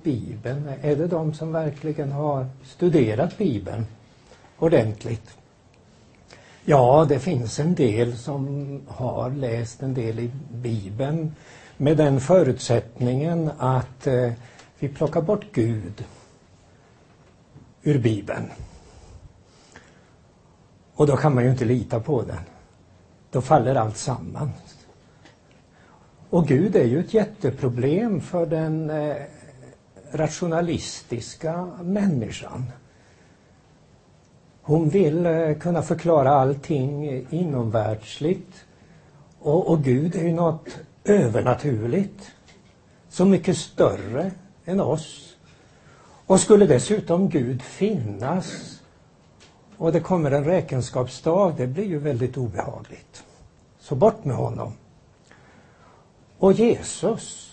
Bibeln? Är det de som verkligen har studerat Bibeln ordentligt? Ja, det finns en del som har läst en del i Bibeln med den förutsättningen att vi plockar bort Gud ur Bibeln. Och då kan man ju inte lita på den. Då faller allt samman. Och Gud är ju ett jätteproblem för den rationalistiska människan. Hon vill kunna förklara allting inomvärldsligt. Och Gud är ju något övernaturligt. Så mycket större än oss. Och skulle dessutom Gud finnas och det kommer en räkenskapsdag, det blir ju väldigt obehagligt. Så bort med honom. Och Jesus,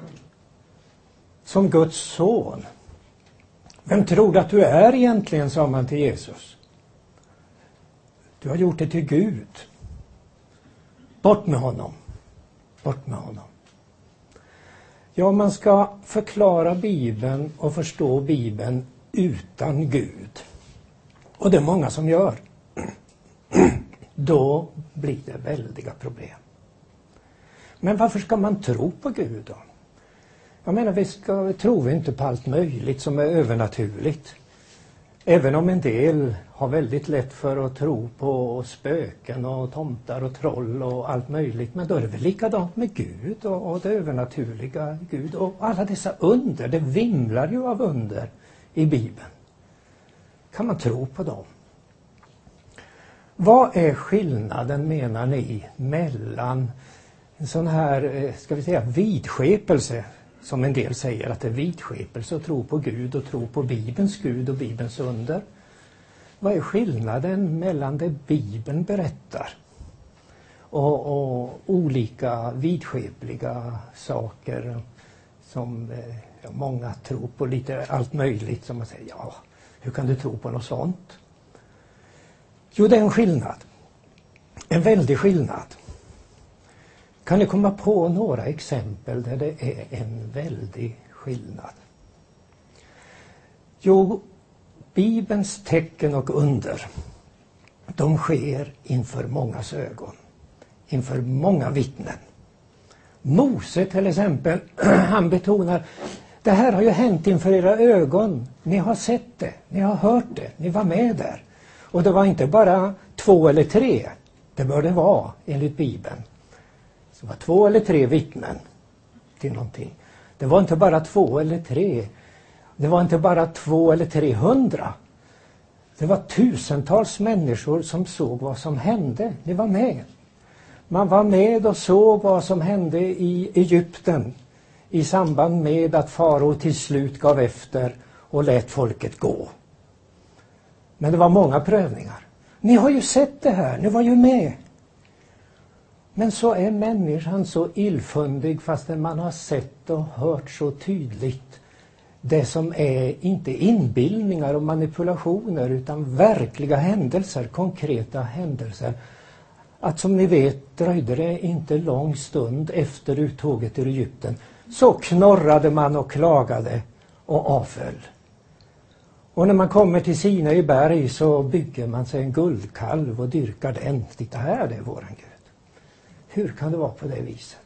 som Guds son. Vem tror du att du är egentligen, sa man till Jesus. Du har gjort det till Gud. Bort med honom. Bort med honom. Ja, man ska förklara Bibeln och förstå Bibeln utan Gud. Och det är många som gör. Då blir det väldiga problem. Men varför ska man tro på Gud då? Jag menar, vi tror inte på allt möjligt som är övernaturligt. Även om en del har väldigt lätt för att tro på spöken och tomtar och troll och allt möjligt. Men då är det väl likadant med Gud och det övernaturliga Gud. Och alla dessa under, det vimlar ju av under i Bibeln. Kan man tro på dem? Vad är skillnaden, menar ni, mellan en sån här, ska vi säga, vidskepelse, som en del säger att det är vidskepelse att tro på Gud och tro på Bibelns Gud och Bibelns under? Vad är skillnaden mellan det Bibeln berättar och olika vidskepliga saker som många tror på, lite allt möjligt, som man säger, ja, hur kan du tro på något sånt? Jo, det är en skillnad. En väldig skillnad. Kan ni komma på några exempel där det är en väldig skillnad? Jo, Bibelns tecken och under, de sker inför mångas ögon. Inför många vittnen. Mose till exempel, han betonar, det här har ju hänt inför era ögon. Ni har sett det, ni har hört det, ni var med där. Och det var inte bara 2 eller 3, det bör det vara enligt Bibeln. Det var 2 eller 3 vittnen till någonting. Det var inte bara 2 eller 3. Det var inte bara 2 eller 300. Det var tusentals människor som såg vad som hände. Ni var med. Man var med och såg vad som hände i Egypten i samband med att farao till slut gav efter och lät folket gå. Men det var många prövningar. Ni har ju sett det här, ni var ju med. Men så är människan så illfundig fastän man har sett och hört så tydligt det som är inte inbildningar och manipulationer utan verkliga händelser, konkreta händelser. Att som ni vet dröjde det inte lång stund efter uttåget ur Egypten så knorrade man och klagade och avföll. Och när man kommer till Sinai berg så bygger man sig en guldkalv och dyrkar den. Titta här, det är våran Gud. Hur kan det vara på det viset?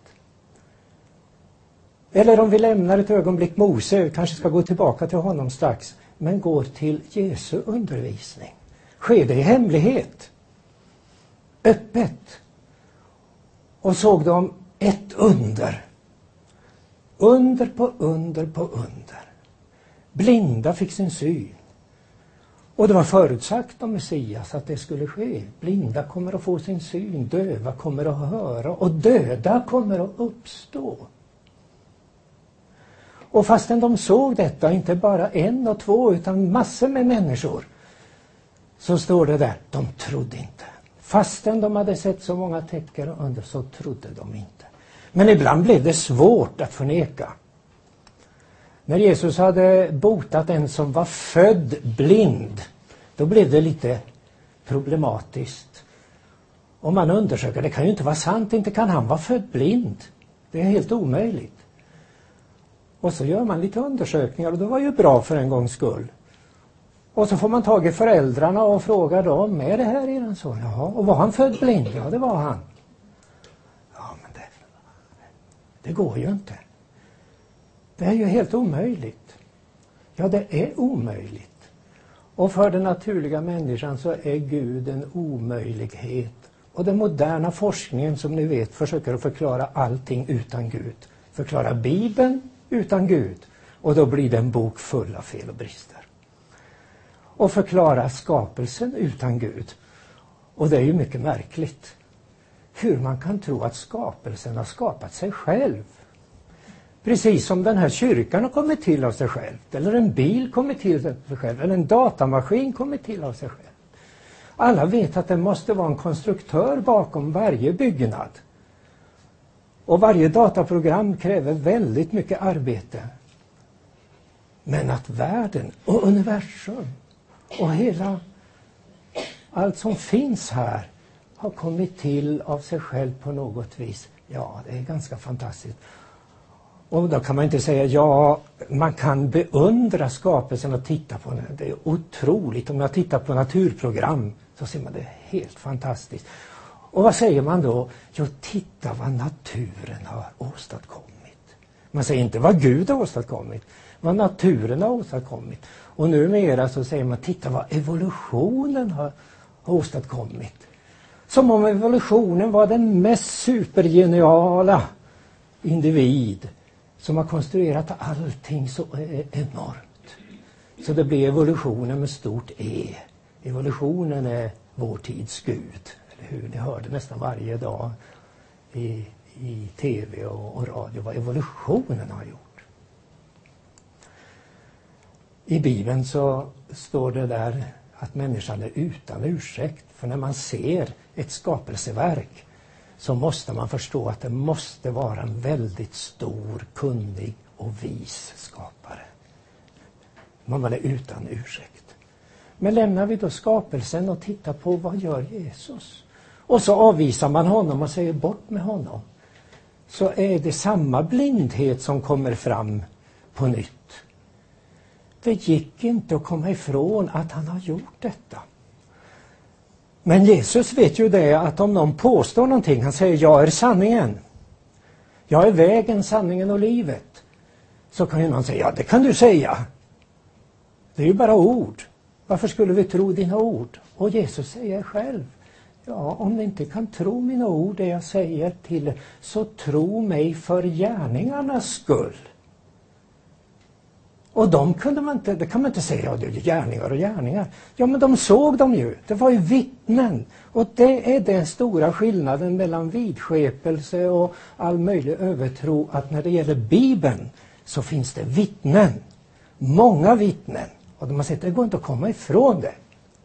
Eller om vi lämnar ett ögonblick Mose, kanske ska gå tillbaka till honom strax, men går till Jesu undervisning. Sker det i hemlighet? Öppet? Och såg de ett under. Under på under på under. Blinda fick sin syn. Och det var förutsagt om Messias att det skulle ske. Blinda kommer att få sin syn, döva kommer att höra och döda kommer att uppstå. Och fastän de såg detta, inte bara 1 och 2 utan massor med människor, så står det där, de trodde inte. Fastän de hade sett så många tecken och under så trodde de inte. Men ibland blev det svårt att förneka. När Jesus hade botat en som var född blind, då blev det lite problematiskt. Om man undersöker, det kan ju inte vara sant, inte kan han vara född blind. Det är helt omöjligt. Och så gör man lite undersökningar och det var ju bra för en gångs skull. Och så får man tag i föräldrarna och fråga dem, är det här eran son? Ja, och var han född blind? Ja, det var han. Ja, men det går ju inte. Det är ju helt omöjligt. Ja, det är omöjligt. Och för den naturliga människan så är Gud en omöjlighet. Och den moderna forskningen, som ni vet, försöker att förklara allting utan Gud. Förklara Bibeln utan Gud. Och då blir det en bok full av fel och brister. Och förklara skapelsen utan Gud. Och det är ju mycket märkligt. Hur man kan tro att skapelsen har skapat sig själv. Precis som den här kyrkan har kommit till av sig själv. Eller en bil kommit till av sig själv. Eller en datamaskin kommit till av sig själv. Alla vet att det måste vara en konstruktör bakom varje byggnad. Och varje dataprogram kräver väldigt mycket arbete. Men att världen och universum och hela allt som finns här har kommit till av sig själv på något vis. Ja, det är ganska fantastiskt. Och då kan man inte säga, ja, man kan beundra skapelsen och titta på den. Det är otroligt. Om jag tittar på naturprogram så ser man det helt fantastiskt. Och vad säger man då? Jo, titta vad naturen har åstadkommit. Man säger inte vad Gud har åstadkommit, vad naturen har åstadkommit. Och numera så säger man, titta vad evolutionen har åstadkommit. Som om evolutionen var den mest supergeniala individ som har konstruerat allting så enormt. Så det blir evolutionen med stort E. Evolutionen är vår tids Gud. Eller hur? Ni hörde nästan varje dag i tv och radio vad evolutionen har gjort. I Bibeln så står det där att människan är utan ursäkt. För när man ser ett skapelseverk så måste man förstå att det måste vara en väldigt stor, kunnig och vis skapare. Man är utan ursäkt. Men lämnar vi då skapelsen och tittar på vad gör Jesus? Och så avvisar man honom och säger bort med honom. Så är det samma blindhet som kommer fram på nytt. Det gick inte att komma ifrån att han har gjort detta. Men Jesus vet ju det att om någon påstår någonting, han säger jag är sanningen. Jag är vägen, sanningen och livet. Så kan ju någon säga, ja det kan du säga. Det är ju bara ord. Varför skulle vi tro dina ord? Och Jesus säger själv, ja om ni inte kan tro mina ord, det jag säger till er, så tro mig för gärningarnas skull. Och det kan man inte säga, ja det är gärningar och gärningar. Ja men de såg dem ju, det var ju vittnen. Och det är den stora skillnaden mellan vidskepelse och all möjlig övertro, att när det gäller Bibeln så finns det vittnen. Många vittnen. Och de har sett, det går inte att komma ifrån det.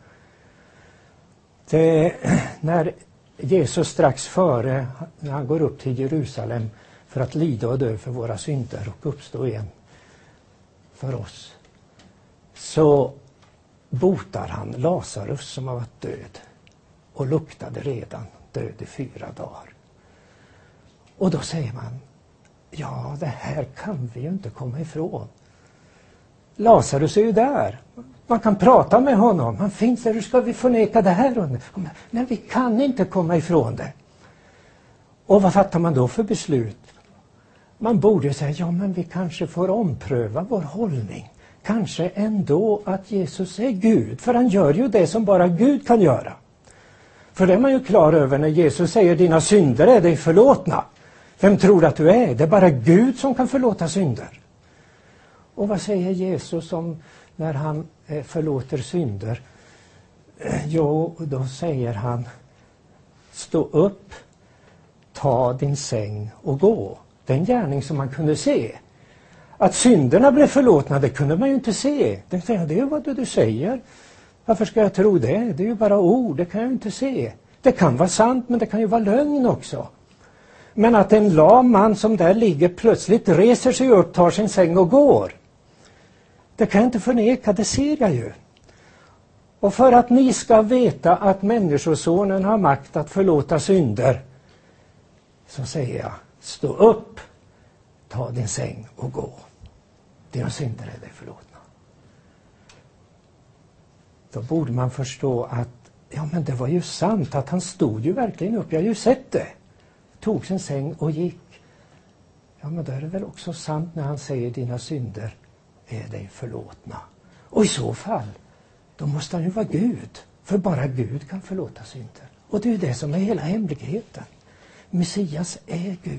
När Jesus strax före, när han går upp till Jerusalem för att lida och dö för våra synder och uppstå igen för oss, så botar han Lazarus som har varit död och luktade redan död i 4 dagar. Och då säger man, ja det här kan vi ju inte komma ifrån. Lazarus är ju där. Man kan prata med honom. Han finns där. Hur ska vi förneka det här? Men vi kan inte komma ifrån det. Och vad fattar man då för beslut? Man borde säga, ja men vi kanske får ompröva vår hållning. Kanske ändå att Jesus är Gud. För han gör ju det som bara Gud kan göra. För det är man ju klar över när Jesus säger, dina synder är dig förlåtna. Vem tror att du är? Det är bara Gud som kan förlåta synder. Och vad säger Jesus om när han förlåter synder? Jo, då säger han, stå upp, ta din säng och gå. Den gärning som man kunde se. Att synderna blev förlåtna, det kunde man ju inte se. Det är ju vad du säger. Varför ska jag tro det? Det är ju bara ord, det kan jag inte se. Det kan vara sant, men det kan ju vara lögn också. Men att en lam man som där ligger plötsligt reser sig upp, tar sin säng och går. Det kan jag inte förneka, det ser jag ju. Och för att ni ska veta att människosonen har makt att förlåta synder, så säger jag, stå upp, ta din säng och gå. dina synder är dig förlåtna. Då borde man förstå att ja, men det var ju sant att han stod ju verkligen upp. Jag har ju sett det. Tog sin säng och gick. Ja, men då är det väl också sant när han säger dina synder är dig förlåtna. Och i så fall, då måste han ju vara Gud. För bara Gud kan förlåta synder. Och det är det som är hela hemligheten. Messias är Gud.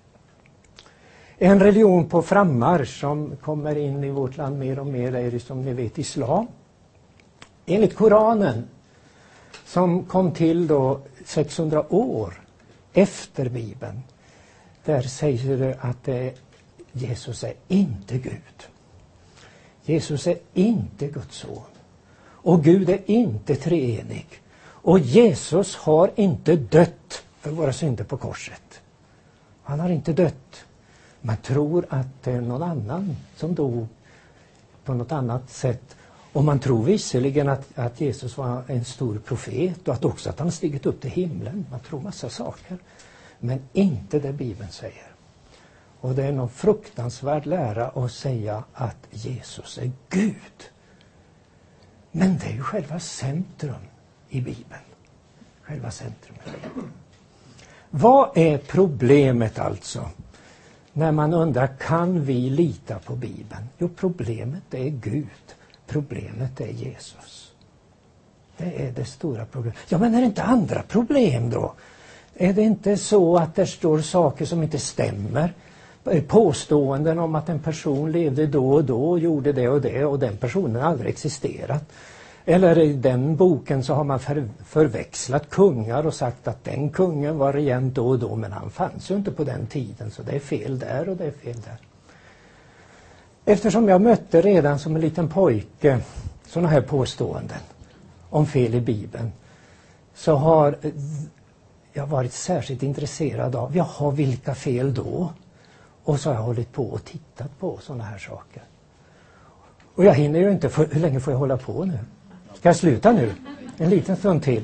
En religion på frammarsch som kommer in i vårt land mer och mer är det som ni vet islam. Enligt Koranen som kom till då 600 år efter Bibeln. Där säger det att Jesus är inte Gud. Jesus är inte Guds son. Och Gud är inte treenig. Och Jesus har inte dött för våra synder på korset. Han har inte dött. Man tror att det är någon annan som dog på något annat sätt. Och man tror visserligen att Jesus var en stor profet och att också att han stigit upp till himlen. Man tror massa saker. Men inte det Bibeln säger. Och det är någon fruktansvärd lära att säga att Jesus är Gud. Men det är ju själva centrum i Bibeln. Själva centrum i Bibeln. Vad är problemet alltså? När man undrar, kan vi lita på Bibeln? Jo, problemet är Gud. Problemet är Jesus. Det är det stora problemet. Ja, men är det inte andra problem då? Är det inte så att det står saker som inte stämmer? Påståenden om att en person levde då och då och gjorde det och den personen aldrig existerat. Eller i den boken så har man förväxlat kungar och sagt att den kungen var regent då och då, men han fanns ju inte på den tiden, så det är fel där och det är fel där. Eftersom jag mötte redan som en liten pojke sådana här påståenden om fel i Bibeln, så har jag varit särskilt intresserad av, jaha, vilka fel då? Och så har jag hållit på och tittat på sådana här saker. Och jag hinner ju inte, hur länge får jag hålla på nu? Ska jag sluta nu? En liten stund till.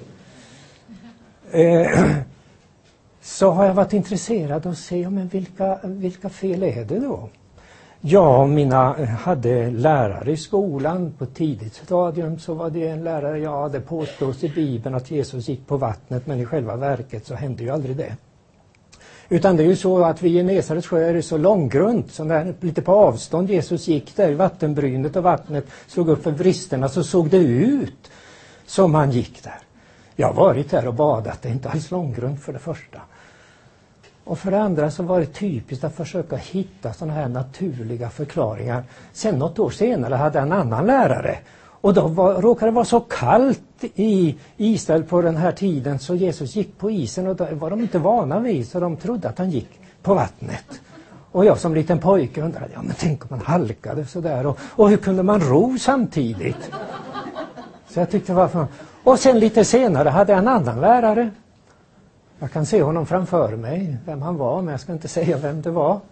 Så har jag varit intresserad av att se, men vilka fel är det då? Ja, hade lärare i skolan på tidigt stadium, så var det en lärare, ja, det påstås i Bibeln att Jesus gick på vattnet, men i själva verket så hände ju aldrig det. Utan det är ju så att vid Genesarets sjö är det så långgrunt, så när lite på avstånd Jesus gick där i vattenbrynet och vattnet slog upp för bristerna, så såg det ut som han gick där. Jag har varit där och badat, det är inte alls långgrunt för det första. Och för det andra så var det typiskt att försöka hitta sådana här naturliga förklaringar. Sen något år senare hade jag en annan lärare. Och då råkade det vara så kallt i Israel på den här tiden, så Jesus gick på isen, och då var de inte vana vid, så de trodde att han gick på vattnet. Och jag som liten pojke undrade, ja, men tänk om man halkade sådär, och hur kunde man ro samtidigt? Så jag tyckte varför. Och sen lite senare hade jag en annan lärare. Jag kan se honom framför mig, vem han var, men jag ska inte säga vem det var.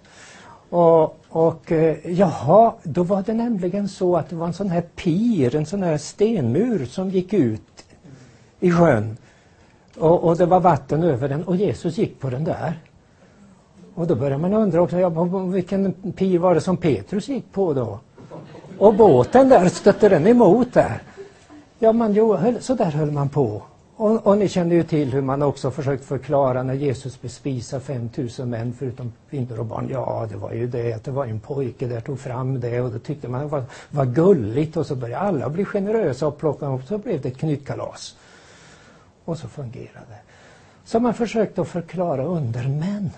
Jaha, då var det nämligen så att det var en sån här pir, en sån här stenmur som gick ut i sjön. Och det var vatten över den, och Jesus gick på den där. Och då börjar man undra också, ja, vilken pir var det som Petrus gick på då? Och båten där, stötte den emot där. Ja, så där höll man på. Och ni känner ju till hur man också försökt förklara när Jesus bespisar 5000 män förutom kvinnor och barn. Ja, det var ju det att det var en pojke där tog fram det, och då tyckte man var gulligt, och så började alla bli generösa och plocka upp, så blev det ett knytkalas. Och så fungerade det. Så man försökte att förklara under, men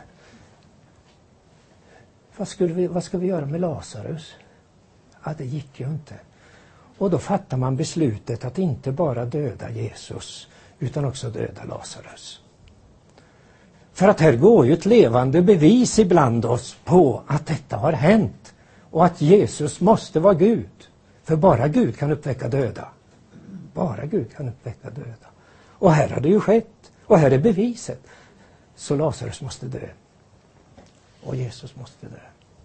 vad ska vi göra med Lazarus? Ja, det gick ju inte. Och då fattar man beslutet att inte bara döda Jesus, utan också döda Lazarus. För att här går ju ett levande bevis ibland oss på att detta har hänt. Och att Jesus måste vara Gud. För bara Gud kan uppväcka döda. Bara Gud kan uppväcka döda. Och här har det ju skett. Och här är beviset. Så Lazarus måste dö. Och Jesus måste dö.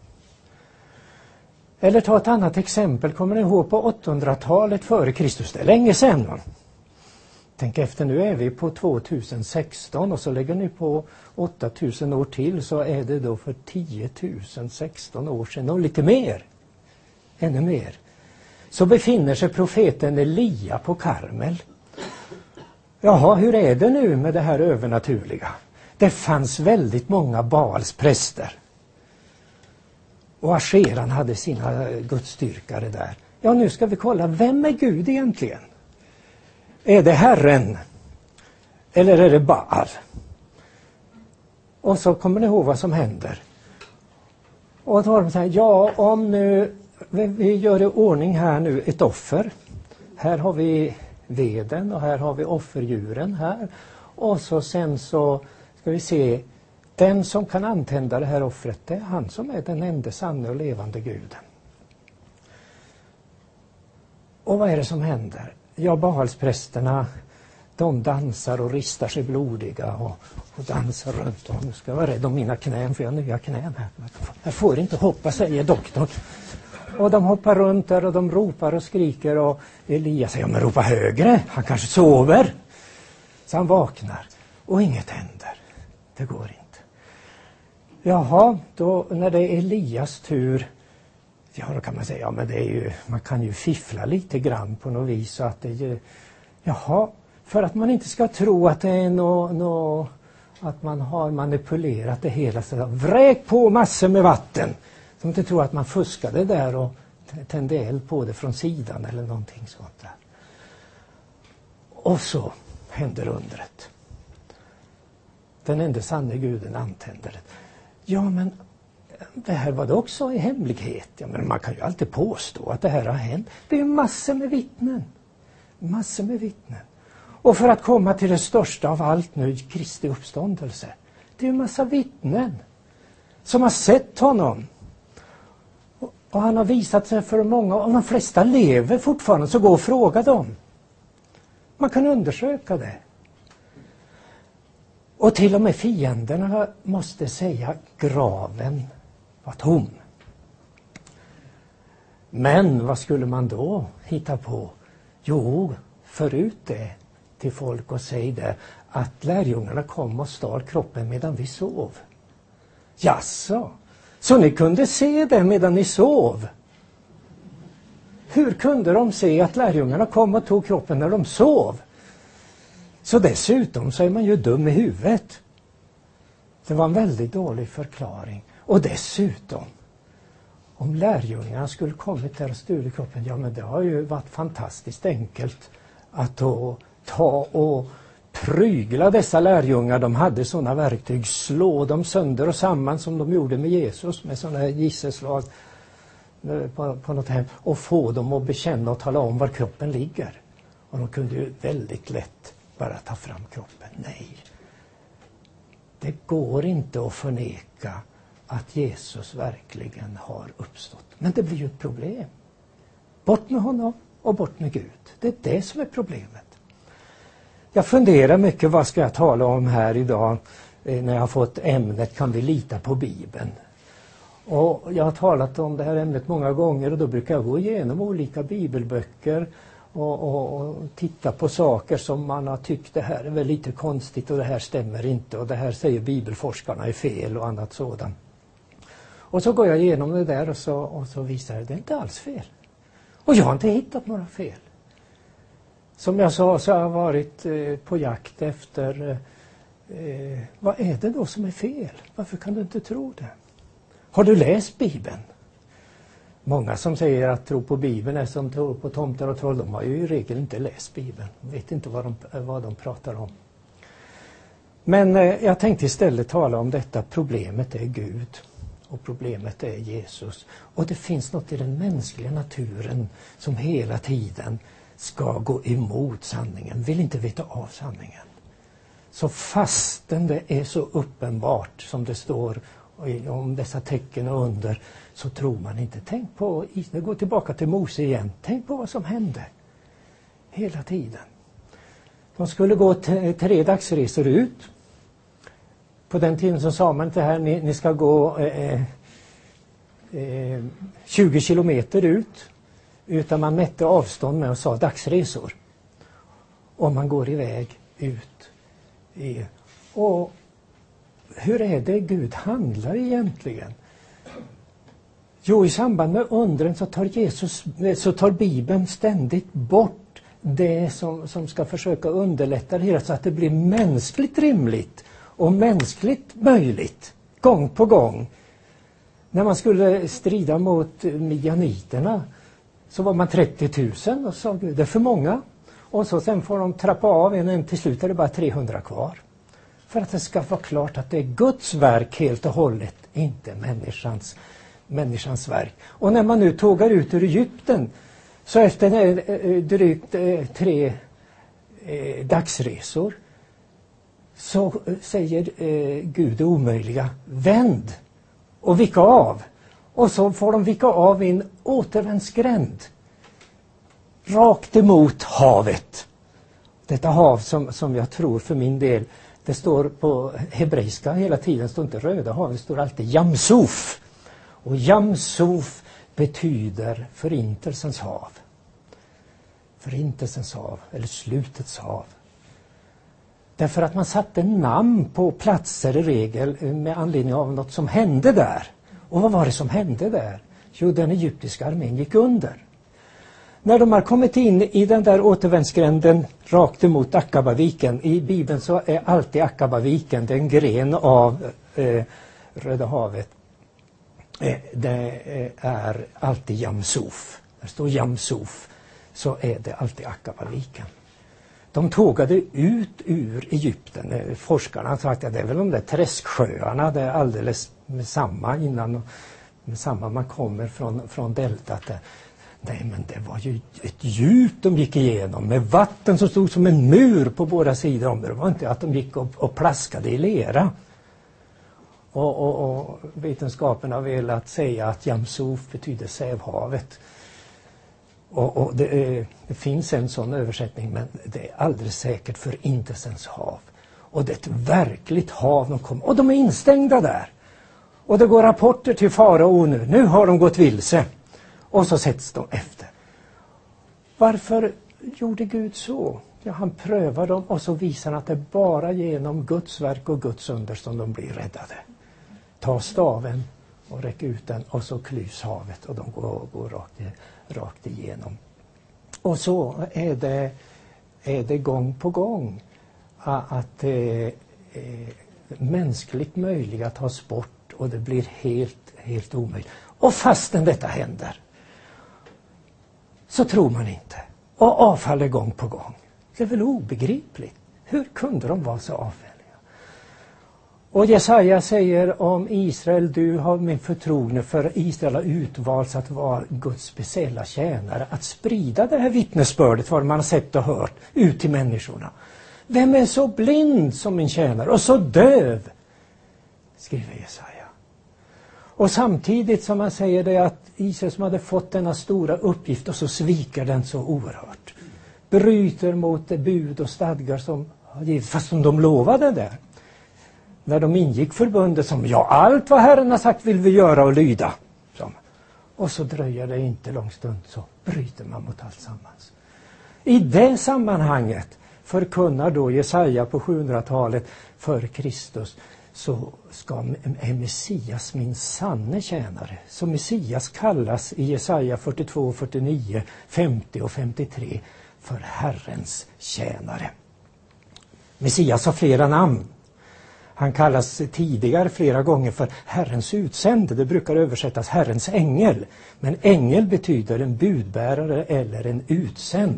Eller ta ett annat exempel. Kommer ni ihåg på 800-talet före Kristus? Det är länge sedan. Va? Tänk efter, nu är vi på 2016, och så lägger ni på 8000 år till, så är det då för 10 016 år sedan och lite mer. ännu mer, så befinner sig profeten Elia på Karmel. Jaha, hur är det nu med det här övernaturliga? Det fanns väldigt många Baals präster. Och Ascheran hade sina gudsdyrkare där. Ja, nu ska vi kolla, vem är Gud egentligen? Är det Herren? Eller är det Baal? Och så kommer ni ihåg vad som händer. Och då har de sagt, ja, om nu vi gör i ordning här nu ett offer. Här har vi veden och här har vi offerdjuren här. Och så sen så ska vi se, den som kan antända det här offret, det är han som är den enda sanna och levande guden. Och vad är det som händer? Ja, Baalsprästerna, de dansar och ristar sig blodiga och dansar runt om. Nu ska jag vara rädd om mina knän, för jag har nya knän här. Jag får inte hoppa, säger doktorn. Och de hoppar runt där och de ropar och skriker, och Elias säger, ja men ropa högre, han kanske sover. Så han vaknar och inget händer. Det går inte. Jaha, då när det är Elias tur, ja då kan man säga, ja men det är ju, man kan ju fiffla lite grann på något vis, så att det är, jaha, för att man inte ska tro att det är att man har manipulerat det hela, så vräk på massor med vatten. Så inte tror att man fuskade där och tände eld på det från sidan eller någonting sånt där. Och så händer undret. Den enda sanne guden antänder det. Ja, men det här var det också i hemlighet. Ja, men man kan ju alltid påstå att det här har hänt. Det är massor med vittnen. Massor med vittnen. Och för att komma till det största av allt nu, Kristi uppståndelse. Det är en massa vittnen som har sett honom. Och han har visat sig för många, och de flesta lever fortfarande, så gå och fråga dem. Man kan undersöka det. Och till och med fienderna måste säga graven var tom. Men vad skulle man då hitta på? Jo, förut det till folk och säg det att lärjungarna kom och stal kroppen medan vi sov. Jaså, så ni kunde se det medan ni sov? Hur kunde de se att lärjungarna kom och tog kroppen när de sov? Så dessutom så är man ju dum i huvudet. Det var en väldigt dålig förklaring. Och dessutom, om lärjungarna skulle kommit där och stulit kroppen, ja men det har ju varit fantastiskt enkelt att ta och prygla dessa lärjungar. De hade sådana verktyg, slå dem sönder och samman som de gjorde med Jesus, med sådana här gisselslag på något hem, och få dem att bekänna och tala om var kroppen ligger. Och de kunde ju väldigt lätt bara ta fram kroppen. Nej, det går inte att förneka att Jesus verkligen har uppstått. Men det blir ju ett problem. Bort med honom och bort med Gud. Det är det som är problemet. Jag funderar mycket, vad ska jag tala om här idag när jag har fått ämnet kan vi lita på Bibeln. Och jag har talat om det här ämnet många gånger, och då brukar jag gå igenom olika bibelböcker och titta på saker som man har tyckt det här är väl lite konstigt och det här stämmer inte och det här säger bibelforskarna är fel och annat sådant. Och så går jag igenom det där och så visar det inte alls fel. Och jag har inte hittat några fel. Som jag sa så har jag varit på jakt efter vad är det då som är fel? Varför kan du inte tro det? Har du läst Bibeln? Många som säger att tro på Bibeln är som tro på tomtar och troll, de har ju i regel inte läst Bibeln. De vet inte vad de pratar om. Men jag tänkte istället tala om detta. Problemet är Gud och problemet är Jesus. Och det finns något i den mänskliga naturen som hela tiden ska gå emot sanningen, vill inte veta av sanningen. Så fastän det är så uppenbart som det står om dessa tecken och under, så tror man inte. Tänk på, gå tillbaka till Mose igen, tänk på vad som hände hela tiden. De skulle gå 3 dagsresor ut. På den tiden så sa man inte här, ni ska gå 20 kilometer ut, utan man mätte avstånd med och sa dagsresor. Om man går iväg ut. Och hur är det Gud handlar egentligen? Jo, i samband med undren så tar Bibeln ständigt bort det som ska försöka underlätta det hela så att det blir mänskligt rimligt och mänskligt möjligt gång på gång. När man skulle strida mot midjaniterna så var man 30 000 och sa Gud, det är för många. Och så sen får de trappa av en till slut är det bara 300 kvar. För att det ska vara klart att det är Guds verk helt och hållet, inte människans verk. Och när man nu tågar ut ur Egypten så efter drygt 3 dagsresor så säger Gud det omöjliga, vänd och vicka av. Och så får de vicka av i en återvändsgränd rakt emot havet. Detta hav som jag tror för min del, det står på hebreiska hela tiden, det står inte Röda havet, det står alltid Jamsuf. Och Jamsuf betyder förintelsens hav. Förintelsens hav, eller slutets hav. Därför att man satte namn på platser i regel med anledning av något som hände där. Och vad var det som hände där? Jo, den egyptiska armén gick under. När de har kommit in i den där återvändsgränden rakt emot Akabaviken, i Bibeln så är alltid Akabaviken, den gren av Röda havet, det är alltid Jamsuf. Där står Jamsuf, så är det alltid Akabaviken. De tågade ut ur Egypten. Forskarna har sagt att det är väl de där träsksjöarna, det är alldeles med samma innan med samma man kommer från deltat. Nej, men det var ju ett djup de gick igenom med vatten som stod som en mur på båda sidor om det. Det var inte att de gick och plaskade i lera. Och vetenskapen har velat säga att Jamsuf betyder Sävhavet. Och det finns en sån översättning, men det är alldeles säkert förintelsens hav. Och det är ett verkligt hav de kom. Och de är instängda där. Och det går rapporter till farao nu. Nu har de gått vilse. Och så sätts de efter. Varför gjorde Gud så? Ja, han prövar dem och så visar han att det är bara genom Guds verk och Guds under som de blir räddade. Ta staven och räck ut den och så klyvs havet och de går rakt igenom. Och så är det gång på gång att mänskligt möjliga tas bort och det blir helt omöjligt. Och fastän detta händer så tror man inte och avfaller gång på gång. Det är väl obegripligt. Hur kunde de vara så avfälliga? Och Jesaja säger om Israel, du har min förtroende för Israel har utvalts att vara Guds speciella tjänare. Att sprida det här vittnesbördet, vad man har sett och hört, ut till människorna. Vem är så blind som min tjänare och så döv? Skriver Jesaja. Och samtidigt som man säger det att Israel som hade fått denna stora uppgift och så sviker den så oerhört. Bryter mot det bud och stadgar som har givits, fast som de lovade där. När de ingick förbundet som, ja, allt vad Herren har sagt vill vi göra och lyda. Och så dröjer det inte lång stund så bryter man mot allt sammans. I det sammanhanget förkunnar då Jesaja på 700-talet före Kristus så är Messias min sanne tjänare. Så Messias kallas i Jesaja 42, 49, 50 och 53 för Herrens tjänare. Messias har flera namn. Han kallas tidigare flera gånger för Herrens utsände. Det brukar översättas Herrens ängel. Men ängel betyder en budbärare eller en utsänd.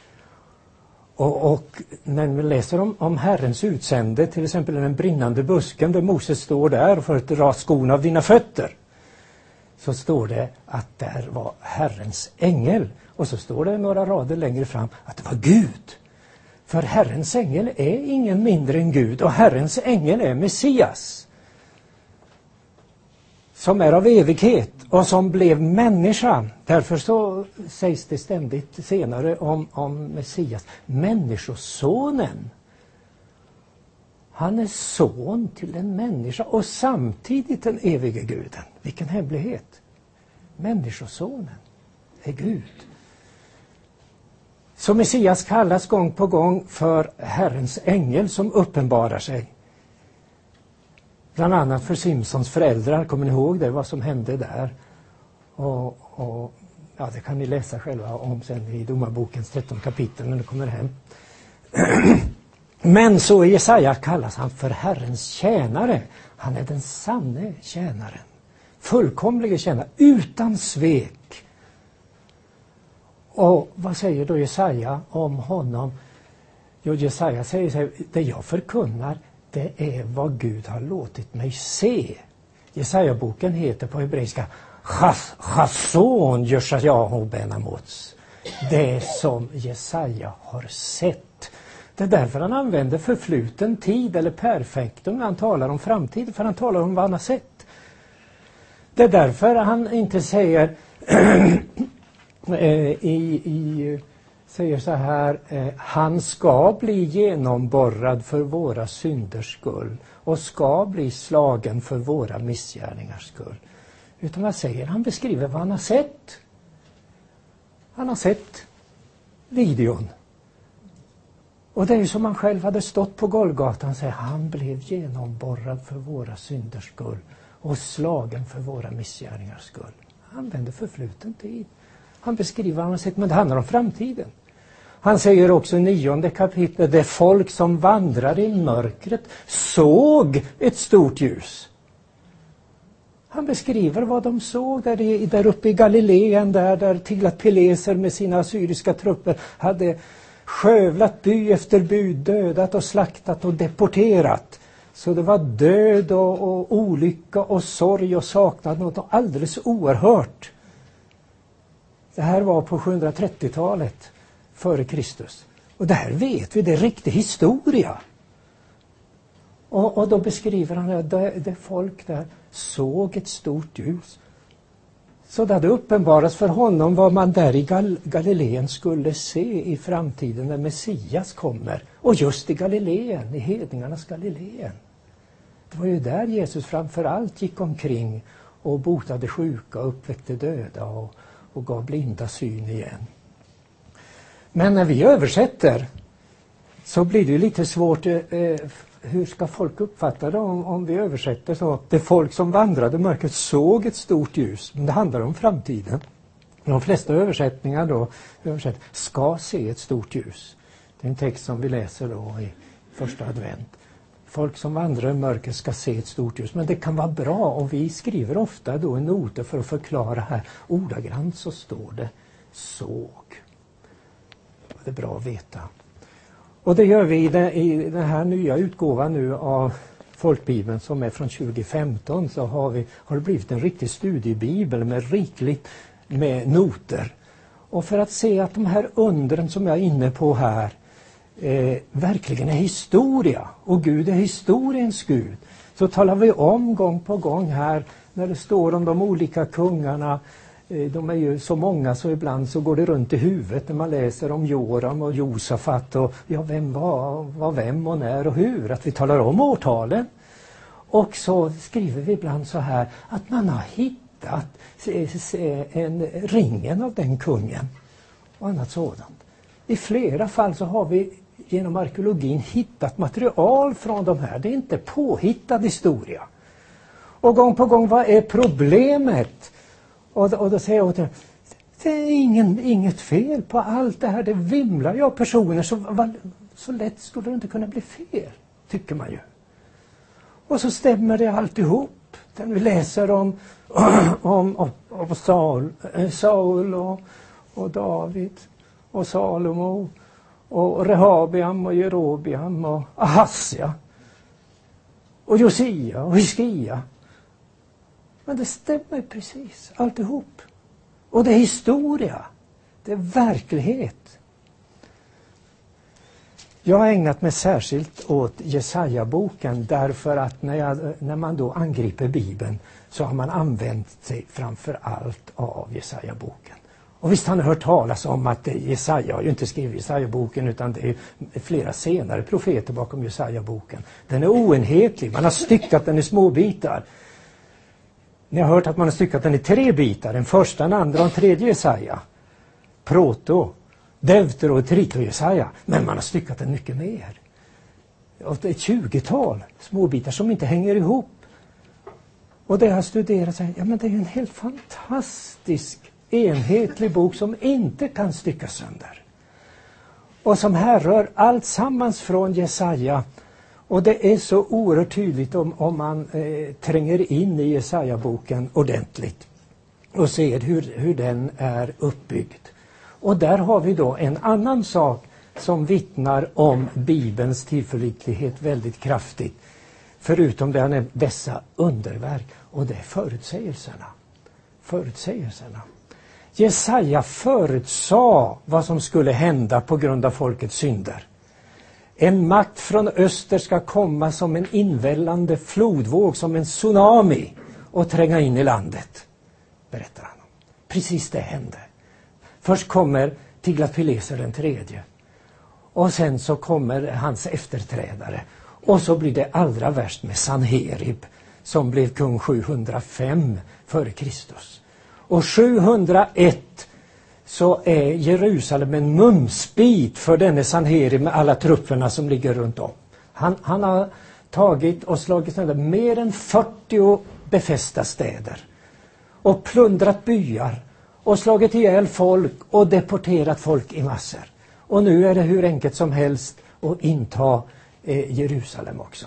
Och när vi läser om Herrens utsände, till exempel den brinnande busken där Moses står där för att dra skorna av dina fötter. Så står det att där var Herrens ängel. Och så står det några rader längre fram att det var Gud. För Herrens ängel är ingen mindre än Gud och Herrens ängel är Messias. Som är av evighet och som blev människa. Därför så sägs det ständigt senare om Messias. Människosonen. Han är son till en människa och samtidigt den evige guden. Vilken hemlighet. Människosonen är Gud. Så Messias kallas gång på gång för Herrens ängel som uppenbarar sig. Bland annat för Simsons föräldrar, kommer ni ihåg det, vad som hände där? Och ja, det kan ni läsa själva om sen i Domarbokens 13 kapitel när det kommer hem. Men så i Jesaja kallas han för Herrens tjänare. Han är den sanne tjänaren. Fullkomlige tjänare, utan svek. Och vad säger då Jesaja om honom? Jo, Jesaja säger så här, det jag förkunnar, det är vad Gud har låtit mig se. Jesaja-boken heter på hebreiska Chason Yeshayahu ben Amoz. Det som Jesaja har sett. Det är därför han använder förfluten tid eller perfektum när han talar om framtiden, för han talar om vad han har sett. Det är därför han inte säger säger så här, han ska bli genomborrad för våra synders skull och ska bli slagen för våra missgärningars skull. Utan vad säger han? Beskriver vad han har sett. Han har sett videon. Och det är ju som han själv hade stått på Golgatan, säger han blev genomborrad för våra synders skull och slagen för våra missgärningars skull. Han använder förfluten tid. Han beskriver vad han har sett, men det handlar om framtiden. Han säger också i 9:e kapitlet, det folk som vandrar i mörkret såg ett stort ljus. Han beskriver vad de såg där uppe i Galileen, där Tiglat-Pileser med sina assyriska trupper hade skövlat by efter by, dödat och slaktat och deporterat. Så det var död och olycka och sorg och saknad, något alldeles oerhört. Det här var på 730-talet före Kristus. Och det här vet vi, det är riktig historia. Och då beskriver han att det folk där såg ett stort ljus. Så det hade uppenbarats för honom vad man där i Galileen skulle se i framtiden när Messias kommer. Och just i Galileen, i hedningarnas Galileen. Det var ju där Jesus framförallt gick omkring och botade sjuka, uppväckte döda och gav blinda syn igen. Men när vi översätter så blir det lite svårt. Hur ska folk uppfatta det om vi översätter så? Det folk som vandrade i mörkret såg ett stort ljus. Men det handlar om framtiden. De flesta översättningar då ska se ett stort ljus. Det är en text som vi läser då i första advent. Folk som vandrar i mörkret ska se ett stort ljus. Men det kan vara bra, och vi skriver ofta då en noter för att förklara här. Ordagrant så står det såg. Det är bra att veta. Och det gör vi i den här nya utgåvan nu av folkbibeln som är från 2015, så har det blivit en riktig studiebibel med rikligt med noter. Och för att se att de här undren som jag är inne på här verkligen är historia, och Gud är historiens Gud, så talar vi om gång på gång här när det står om de olika kungarna. De är ju så många så ibland så går det runt i huvudet när man läser om Joram och Josafat och vem var vem och när och hur, att vi talar om årtalen. Och så skriver vi ibland så här att man har hittat ringen av den kungen och annat sådant. I flera fall så har vi genom arkeologin hittat material från de här. Det är inte påhittad historia. Och gång på gång, vad är problemet? Och då säger jag åt dem, det är inget fel på allt det här. Det vimlar ju av personer, så lätt skulle det inte kunna bli fel, tycker man ju. Och så stämmer det alltihop. Vi läser om Saul och David och Salomo och Rehabiam och Jerobiam och Ahasja och Josia och Hiskia. Men det stämmer precis alltihop. Och det är historia. Det är verklighet. Jag har ägnat mig särskilt åt Jesaja-boken därför att när man då angriper Bibeln så har man använt sig framför allt av Jesaja-boken. Och visst har ni hört talas om att Jesaja har ju inte skrivit Jesaja-boken, utan det är flera senare profeter bakom Jesaja-boken. Den är oenhetlig, man har styckat den i små bitar. Ni har hört att man har styckat den i 3 bitar. Den första, den andra och den tredje Jesaja. Proto, Deutero och Trito Jesaja. Men man har styckat den mycket mer. Och det är ett 20-tal småbitar som inte hänger ihop. Och det har studerat sig, ja men det är en helt fantastisk enhetlig bok som inte kan styckas sönder. Och som härrör allt sammans från Jesaja. Och det är så oerhört tydligt om man tränger in i Jesaja-boken ordentligt. Och ser hur den är uppbyggd. Och där har vi då en annan sak som vittnar om Bibelns tillförlitlighet väldigt kraftigt. Förutom dessa underverk. Och det är förutsägelserna. Förutsägelserna. Jesaja förutsade vad som skulle hända på grund av folkets synder. En makt från öster ska komma som en invällande flodvåg, som en tsunami och tränga in i landet, berättar han. Precis det hände. Först kommer Tiglat-Pileser den tredje. Och sen så kommer hans efterträdare. Och så blir det allra värst med Sanherib som blev kung 705 före Kristus. Och 701 så är Jerusalem en mumsbit för denne Sanherib med alla trupperna som ligger runt om. Han har tagit och slagit ner mer än 40 befästa städer. Och plundrat byar. Och slagit ihjäl folk och deporterat folk i massor. Och nu är det hur enkelt som helst att inta Jerusalem också.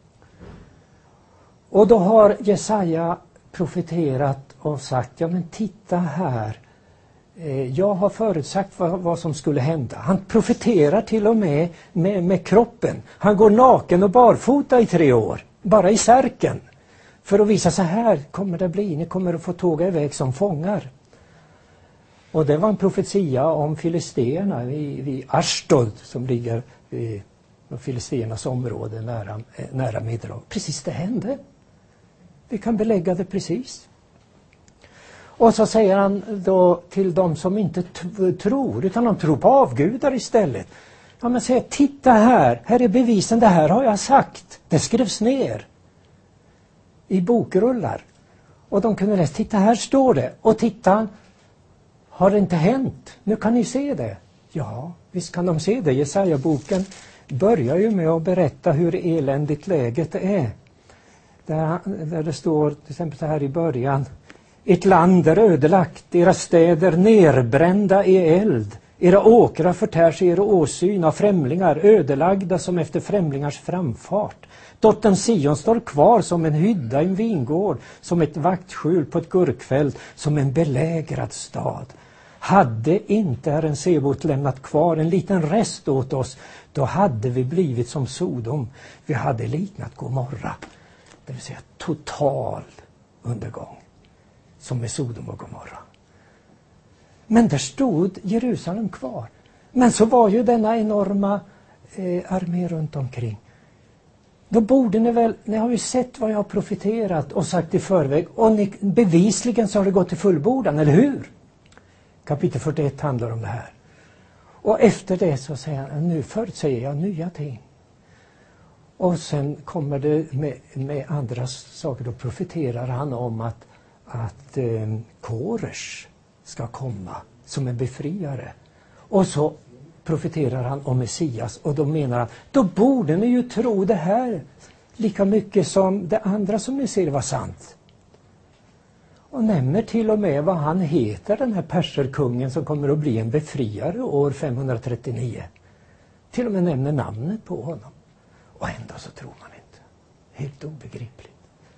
Och då har Jesaja profeterat och sagt, ja men titta här. Jag har förutsagt vad som skulle hända. Han profeterar till och med kroppen. Han går naken och barfota i 3 år. Bara i särken. För att visa så här kommer det bli. Ni kommer att få tåga iväg som fångar. Och det var en profetia om filisterna vid Ashdod som ligger i filisternas område nära Midra. Precis det hände. Vi kan belägga det precis. Och så säger han då till de som inte tror, utan de tror på avgudar istället. Ja, men säger, titta här är bevisen, det här har jag sagt. Det skrevs ner i bokrullar. Och de kunde läsa, titta här står det. Och titta, har det inte hänt? Nu kan ni se det. Ja, visst kan de se det. Jesaja-boken börjar ju med att berätta hur eländigt läget är. Där det står till exempel så här i början. Ert land är ödelagt, era städer nerbrända i eld. Era åkrar förtärs era åsyn av främlingar, ödelagda som efter främlingars framfart. Dottern Sion står kvar som en hydda i en vingård, som ett vaktskjul på ett gurkfält, som en belägrad stad. Hade inte Herren Sebot lämnat kvar en liten rest åt oss, då hade vi blivit som Sodom. Vi hade liknat Gomorra, det vill säga total undergång, som med Sodom och Gomorra. Men där stod Jerusalem kvar. Men så var ju denna enorma armé runt omkring. Då borde ni har ju sett vad jag har profeterat och sagt i förväg. Och bevisligen så har det gått till fullbordan, eller hur? Kapitel 41 handlar om det här. Och efter det så säger han, nu förutsäger jag nya ting. Och sen kommer det med andra saker. Då profeterar han om att Koresh ska komma som en befriare. Och så profeterar han om Messias. Och då menar han, då borde ni ju tro det här lika mycket som det andra som ni ser var sant. Och nämner till och med vad han heter, den här perserkungen som kommer att bli en befriare år 539. Till och med nämner namnet på honom. Och ändå så tror man inte. Helt obegripligt.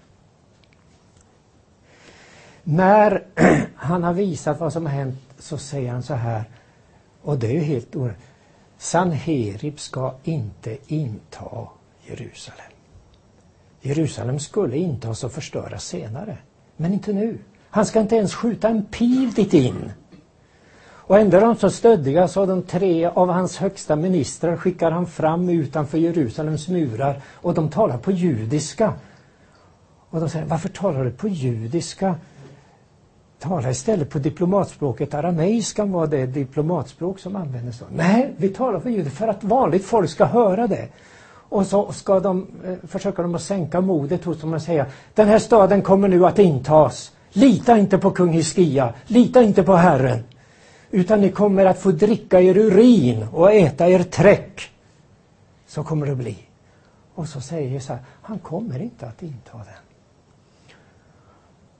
När han har visat vad som har hänt så säger han så här. Och det är ju helt orätt. Sanherib ska inte inta Jerusalem. Jerusalem skulle intas och förstöras senare. Men inte nu. Han ska inte ens skjuta en pil dit in. Och ändå är de så stöddiga så de 3 av hans högsta ministrar skickar han fram utanför Jerusalems murar. Och de talar på judiska. Och de säger, varför talar du på judiska? Tala istället på diplomatspråket. Arameiskan var det diplomatspråk som användes då. Nej, vi talar på judiska för att vanligt folk ska höra det. Och så ska försöker de att sänka modet hos dem och säga, den här staden kommer nu att intas. Lita inte på kung Hiskia. Lita inte på Herren. Utan ni kommer att få dricka er urin och äta er träck. Så kommer det bli. Och så säger Jesaja, han kommer inte att inta den.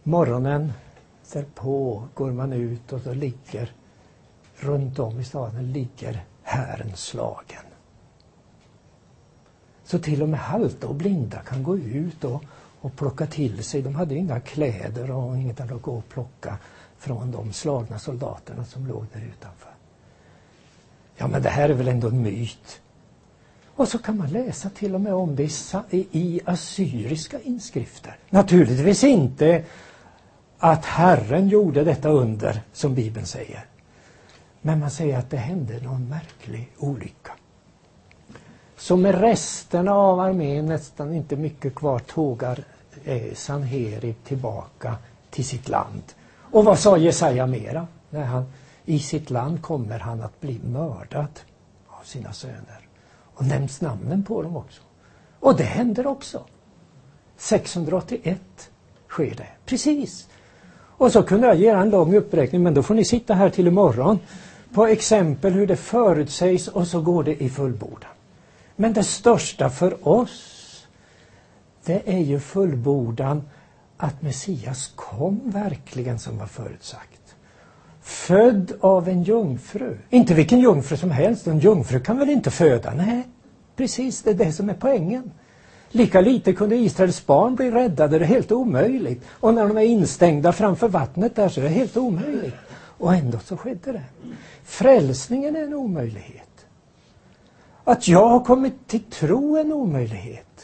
Morgonen därpå går man ut och då ligger runt om i staden ligger Herren slagen. Så till och med halta och blinda kan gå ut och plocka till sig. De hade inga kläder och inget att gå och plocka från de slagna soldaterna som låg där utanför. Ja, men det här är väl ändå en myt. Och så kan man läsa till och med om det i assyriska inskrifter. Naturligtvis inte att Herren gjorde detta under, som Bibeln säger. Men man säger att det hände någon märklig olycka. Så med resterna av armén, nästan inte mycket kvar, tågar Sanherib tillbaka till sitt land. Och vad sa Jesaja mera? När han i sitt land kommer han att bli mördad av sina söner. Och nämns namnen på dem också. Och det händer också. 681 sker det. Precis. Och så kunde jag ge en lång uppräkning, men då får ni sitta här till imorgon på exempel hur det förutsägs och så går det i fullbordan. Men det största för oss, det är ju fullbordan att Messias kom verkligen som var förutsagt. Född av en jungfru. Inte vilken jungfru som helst. En jungfru kan väl inte föda? Nej, precis, det är det som är poängen. Lika lite kunde Israels barn bli räddade, det är helt omöjligt. Och när de är instängda framför vattnet där så är det helt omöjligt. Och ändå så skedde det. Frälsningen är en omöjlighet. Att jag har kommit till tro är en omöjlighet.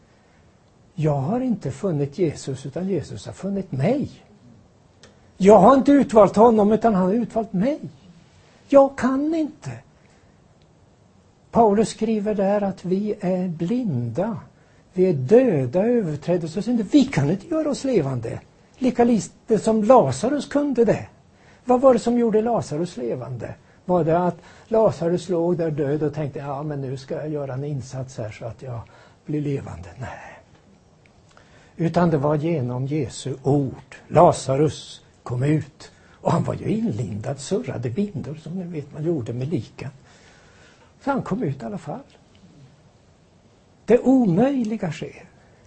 Jag har inte funnit Jesus utan Jesus har funnit mig. Jag har inte utvalt honom utan han har utvalt mig. Jag kan inte. Paulus skriver där att vi är blinda. Vi är döda, överträdelser och synder. Vi kan inte göra oss levande. Lika lite som Lazarus kunde det. Vad var det som gjorde Lazarus levande? Var det att Lazarus låg där död och tänkte, ja men nu ska jag göra en insats här så att jag blir levande? Nej. Utan det var genom Jesu ord. Lazarus kom ut. Och han var ju inlindad, surrade bindor som ni vet man gjorde med liken. Så han kom ut i alla fall. Det omöjliga sker.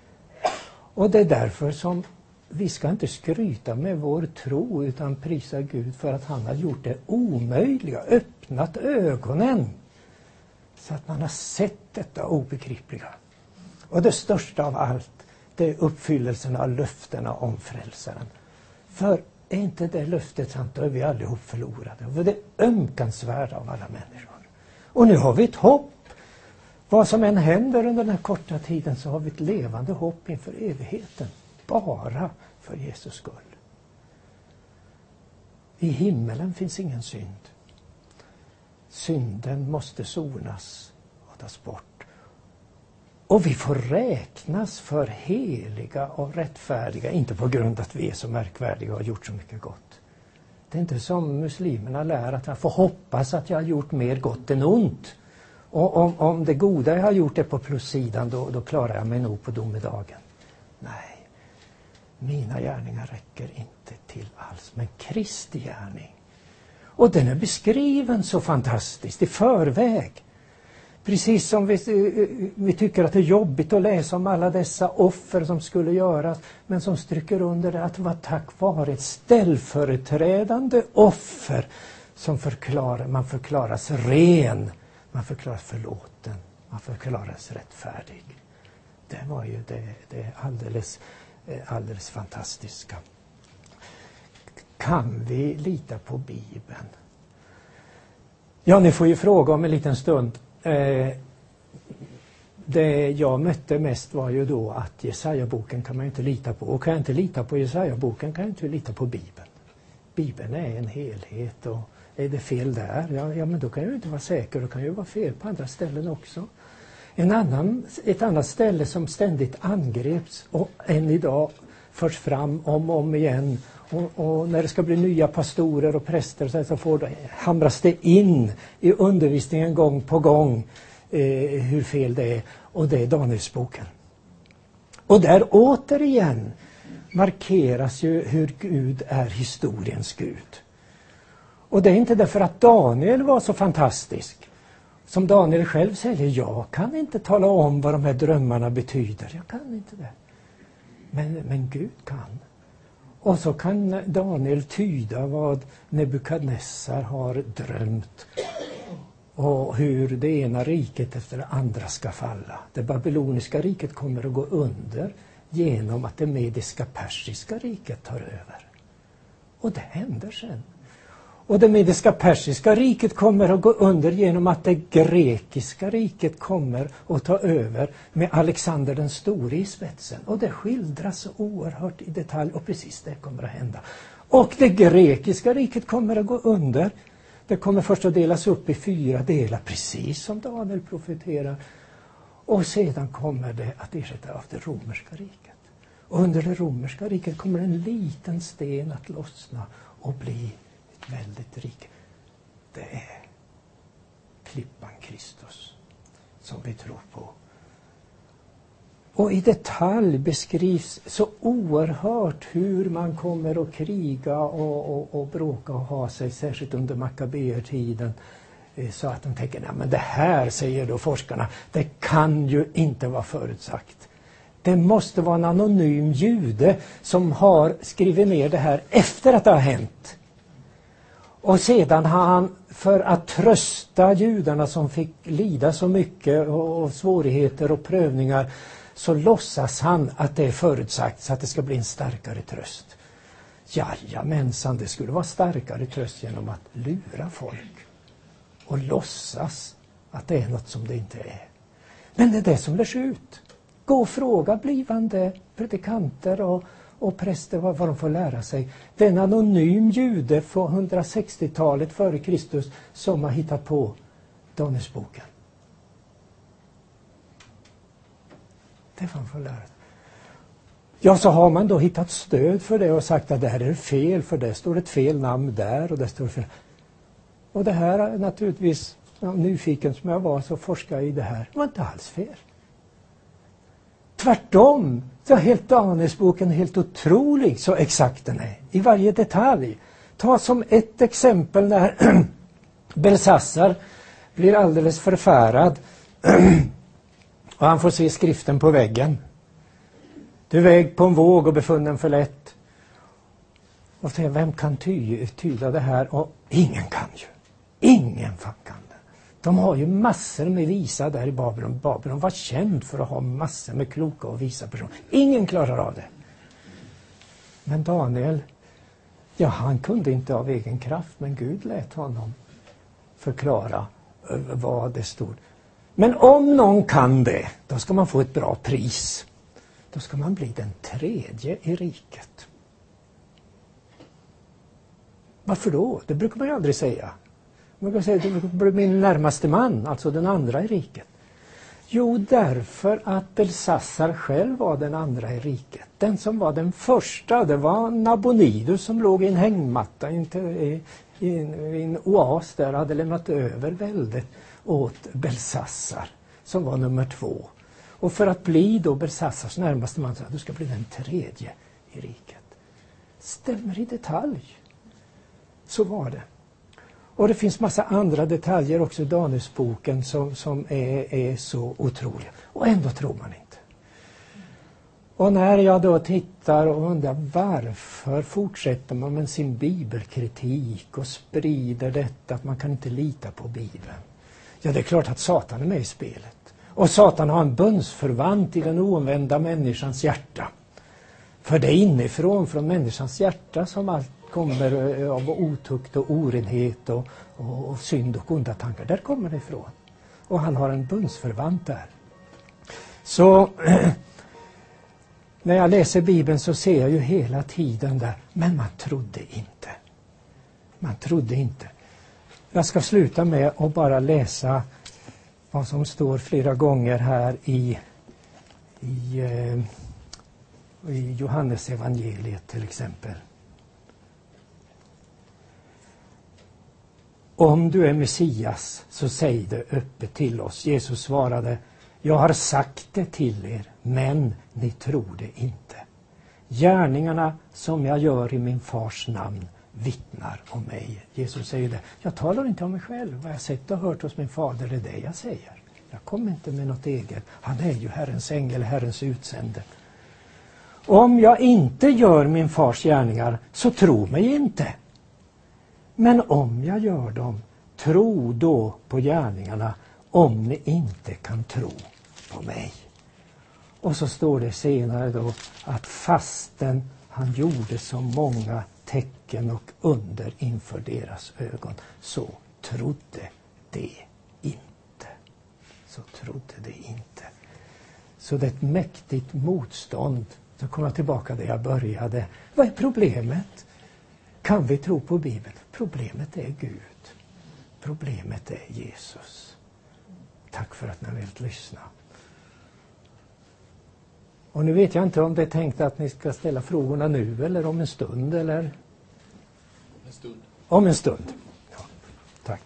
Och det är därför som vi ska inte skryta med vår tro utan prisa Gud för att han har gjort det omöjliga, öppnat ögonen så att man har sett detta obegripliga. Och det största av allt, det är uppfyllelsen av löftena om frälsaren. För är inte det löftet sant, då är vi allihop förlorade. Och det är ömkansvärda av alla människor. Och nu har vi ett hopp. Vad som än händer under den här korta tiden så har vi ett levande hopp inför evigheten. Bara för Jesus skull. I himmelen finns ingen synd. Synden måste sonas och tas bort. Och vi får räknas för heliga och rättfärdiga. Inte på grund att vi är så märkvärdiga och har gjort så mycket gott. Det är inte som muslimerna lär att jag får hoppas att jag har gjort mer gott än ont. Och om det goda jag har gjort är på plussidan då klarar jag mig nog på domedagen. Nej. Mina gärningar räcker inte till alls, men Kristi gärning. Och den är beskriven så fantastiskt i förväg. Precis som vi tycker att det är jobbigt att läsa om alla dessa offer som skulle göras, men som stryker under det att det var tack vare ett ställföreträdande offer som man förklaras ren, man förklaras förlåten, man förklaras rättfärdig. Det var ju det alldeles fantastiska. Kan vi lita på Bibeln? Ja, ni får ju fråga om en liten stund. Det jag mötte mest var ju då att Jesaja-boken kan man inte lita på. Och kan jag inte lita på Jesaja-boken kan jag inte lita på Bibeln. Bibeln är en helhet och är det fel där? Ja, men då kan jag ju inte vara säker. Då kan ju vara fel på andra ställen också. Ett annat ställe som ständigt angreps och än idag förs fram om igen. Och när det ska bli nya pastorer och präster så hamras det in i undervisningen gång på gång hur fel det är. Och det är Danielsboken. Och där återigen markeras ju hur Gud är historiens Gud. Och det är inte därför att Daniel var så fantastisk. Som Daniel själv säger, jag kan inte tala om vad de här drömmarna betyder. Jag kan inte det. Men Gud kan. Och så kan Daniel tyda vad Nebukadnessar har drömt. Och hur det ena riket efter det andra ska falla. Det babyloniska riket kommer att gå under genom att det mediska persiska riket tar över. Och det händer sen. Och det mediska persiska riket kommer att gå under genom att det grekiska riket kommer att ta över med Alexander den store i spetsen. Och det skildras så oerhört i detalj och precis det kommer att hända. Och det grekiska riket kommer att gå under. Det kommer först att delas upp i 4 delar, precis som Daniel profeterar. Och sedan kommer det att ersätta av det romerska riket. Och under det romerska riket kommer en liten sten att lossna och bli ett väldigt rik. Det är klippan Kristus som vi tror på. Och i detalj beskrivs så oerhört hur man kommer att kriga och bråka och ha sig, särskilt under Makabeertiden. Så att de tänker, nej men det här, säger då forskarna, det kan ju inte vara förutsagt. Det måste vara en anonym jude som har skrivit ner det här efter att det har hänt. Och sedan har han, för att trösta judarna som fick lida så mycket och svårigheter och prövningar, så låtsas han att det är förutsagt så att det ska bli en starkare tröst. Jajamensan, det skulle vara starkare tröst genom att lura folk och låtsas att det är något som det inte är. Men det är det som lärs ut. Gå och fråga blivande predikanter och präster vad de får lära sig. Det är en anonym jude på 160-talet före Kristus som har hittat på Danielsboken. Det får man få lära sig. Ja, så har man då hittat stöd för det och sagt att det här är fel, för det står ett fel namn där och det står fel. Och det här är naturligtvis, nyfiken som jag var, så forskade jag i det här. Det var inte alls fel. Tvärtom, så är helt Danielsboken helt otrolig så exakt den är. I varje detalj. Ta som ett exempel när Belsassar blir alldeles förfärad och han får se skriften på väggen. Du väg på en våg och befunnen för lätt. Och säger, vem kan tyda det här? Och ingen kan ju. Ingen kan det. De har ju massor med visa där i Babylon. Babylon var känd för att ha massor med kloka och visa personer. Ingen klarar av det. Men Daniel, ja, han kunde inte av egen kraft, men Gud lät honom förklara vad det stod. Men om någon kan det, då ska man få ett bra pris. Då ska man bli den 3:e i riket. Varför då? Det brukar man ju aldrig säga. Man kan säga att det blir min närmaste man, alltså den andra i riket. Jo, därför att Belsassar själv var den andra i riket. Den som var den första, det var Nabonidus som låg i en hängmatta i en oas där, hade lämnat över väldet åt Belsassar som var nummer 2. Och för att bli då Belsassars närmaste man, så att du ska bli den 3:e i riket. Stämmer i detalj. Så var det. Och det finns massa andra detaljer också i Danielsboken som är så otroliga. Och ändå tror man inte. Och när jag då tittar och undrar varför fortsätter man med sin bibelkritik och sprider detta att man kan inte lita på Bibeln. Ja, det är klart att Satan är med i spelet. Och Satan har en bundsförvant i den oomvända människans hjärta. För det är inifrån, från människans hjärta, som allt kommer av otukt och orenhet och synd och onda tankar. Där kommer det ifrån. Och han har en bundsförvant där. Så när jag läser Bibeln så ser jag ju hela tiden där. Men man trodde inte. Man trodde inte. Jag ska sluta med att bara läsa vad som står flera gånger här i Johannes evangeliet till exempel. Om du är Messias, så säg det öppet till oss. Jesus svarade, jag har sagt det till er, men ni tror det inte. Gärningarna som jag gör i min fars namn vittnar om mig. Jesus säger det. Jag talar inte om mig själv. Vad jag sett och hört hos min fader är det jag säger. Jag kommer inte med något eget. Han är ju Herrens ängel, Herrens utsände. Om jag inte gör min fars gärningar så tro mig inte. Men om jag gör dem, tro då på gärningarna om ni inte kan tro på mig. Och så står det senare då att fastän han gjorde så många tecken och under inför deras ögon så trodde de inte. Så trodde de inte. Så det är ett mäktigt motstånd. Så kommer jag tillbaka där jag började. Vad är problemet? Kan vi tro på Bibeln? Problemet är Gud. Problemet är Jesus. Tack för att ni vill lyssna. Och nu vet jag inte om det är tänkt att ni ska ställa frågorna nu eller om en stund eller? En stund. Om en stund. Ja, tack.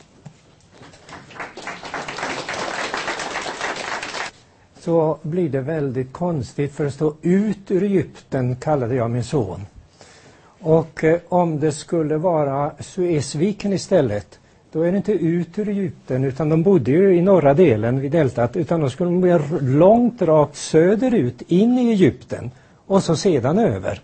Så blir det väldigt konstigt för att stå ut ur Egypten kallade jag min son. Och om det skulle vara Suezviken istället, då är det inte ut ur Egypten utan de bodde ju i norra delen vid deltat, utan då skulle de gå långt rakt söderut in i Egypten och så sedan över.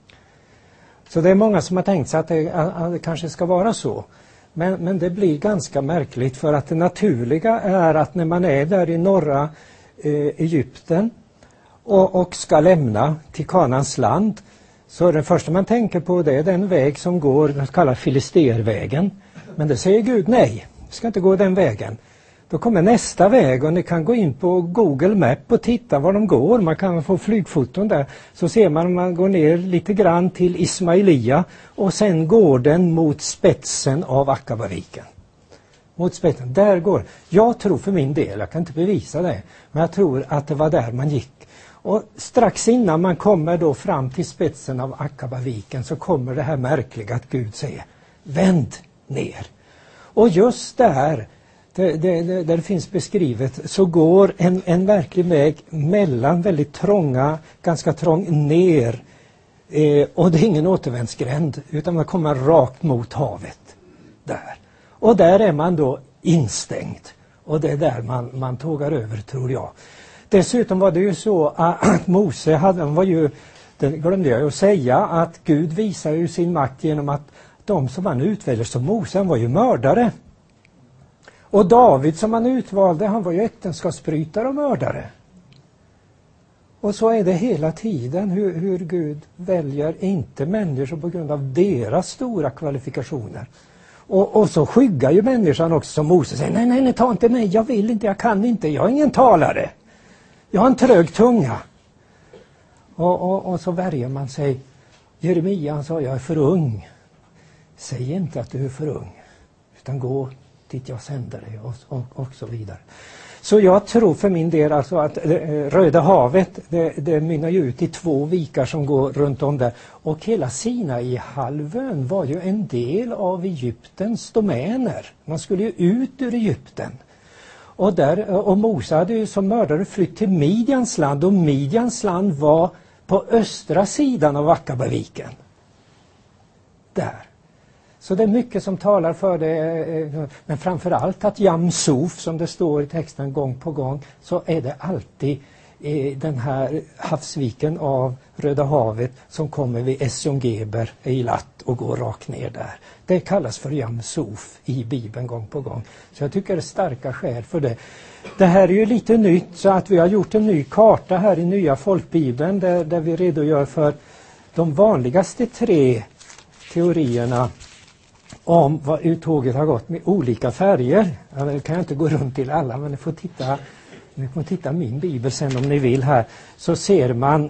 Så det är många som har tänkt sig att det kanske ska vara så. Men det blir ganska märkligt för att det naturliga är att när man är där i norra Egypten och ska lämna till Kanans land, så det första man tänker på det är den väg som går, den kallas Filistervägen. Men det säger Gud nej, vi ska inte gå den vägen. Då kommer nästa väg och ni kan gå in på Google Map och titta var de går. Man kan få flygfoton där. Så ser man går ner lite grann till Ismailia och sen går den mot spetsen av Akabaviken. Mot spetsen, där går. Jag tror för min del, jag kan inte bevisa det, men jag tror att det var där man gick. Och strax innan man kommer då fram till spetsen av Akabaviken så kommer det här märkliga att Gud säger, vänd ner. Och just där det finns beskrivet så går en verklig väg mellan väldigt trånga, ganska trång ner. Och det är ingen återvändsgränd utan man kommer rakt mot havet där. Och där är man då instängd. Och det är där man tågar över, tror jag. Dessutom var det ju så att Mose var ju, det glömde jag ju att säga, att Gud visar ju sin makt genom att de som han utväljer som Mose, han var ju mördare. Och David som han utvalde, han var ju äktenskapsbrytare och mördare. Och så är det hela tiden hur Gud väljer inte människor på grund av deras stora kvalifikationer. Och så skyggar ju människan också som Mose säger, nej, ta inte mig, jag vill inte, jag kan inte, jag är ingen talare. Jag har en trög tunga. Och så värjer man sig. Jeremia han sa, jag är för ung. Säg inte att du är för ung. Utan gå dit jag sänder dig och så vidare. Så jag tror för min del alltså att Röda havet, det mynnar ju ut i 2 vikar som går runt om där. Och hela Sinai-halvön var ju en del av Egyptens domäner. Man skulle ju ut ur Egypten. Och Mose hade ju som mördare flytt till Midjans land, och Midjans land var på östra sidan av Akabaviken. Där. Så det är mycket som talar för det, men framförallt att Jamsuf, som det står i texten gång på gång, så är det alltid den här havsviken av Röda havet som kommer vid Esjongeber, Eilat och går rakt ner där. Det kallas för Jamsuf i Bibeln gång på gång. Så jag tycker det är starka skäl för det. Det här är ju lite nytt, så att vi har gjort en ny karta här i nya folkbibeln där vi redogör för de vanligaste 3 teorierna om vad uttåget har gått med olika färger. Ja, kan jag inte gå runt till alla, men ni får titta min bibel sen om ni vill här. Så ser man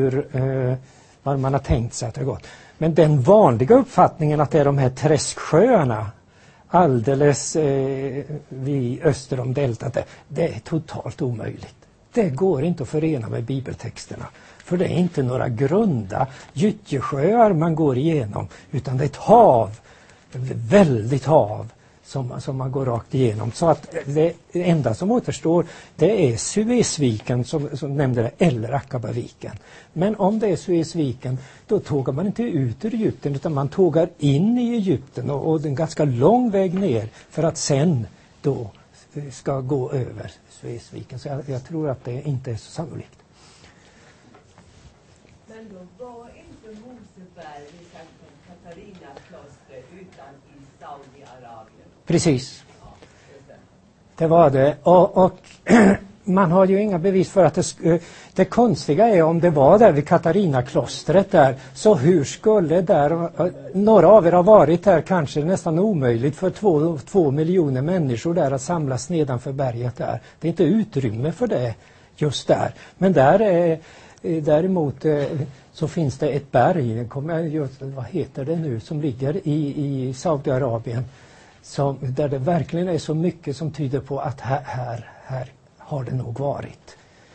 vad man har tänkt sig att det har gått. Men den vanliga uppfattningen att det är de här träsksjöarna alldeles vid öster om deltat, det är totalt omöjligt. Det går inte att förena med bibeltexterna. För det är inte några grunda gyttjesjöar man går igenom, utan det är ett hav. Väldigt hav som man går rakt igenom. Så att det enda som återstår, det är Suezviken som nämnde det, eller Akabaviken. Men om det är Suezviken, då tågar man inte ut ur Egypten, utan man tågar in i Egypten och det är en ganska lång väg ner för att sen då ska gå över Suezviken. Så jag tror att det inte är så sannolikt. då var inte Moseberg vid Sankt Katarina kloster utan i Saudiarabien. Precis. Ja, Det var det. Och man har ju inga bevis för att det konstiga är om det var där vid Katarina-klostret där. Så hur skulle där, några av er har varit där, kanske nästan omöjligt för 2 miljoner människor där att samlas nedanför berget där. Det är inte utrymme för det just där. Men där är, däremot så finns det ett berg, vad heter det nu, som ligger i Saudiarabien. Där det verkligen är så mycket som tyder på att här har det nog varit.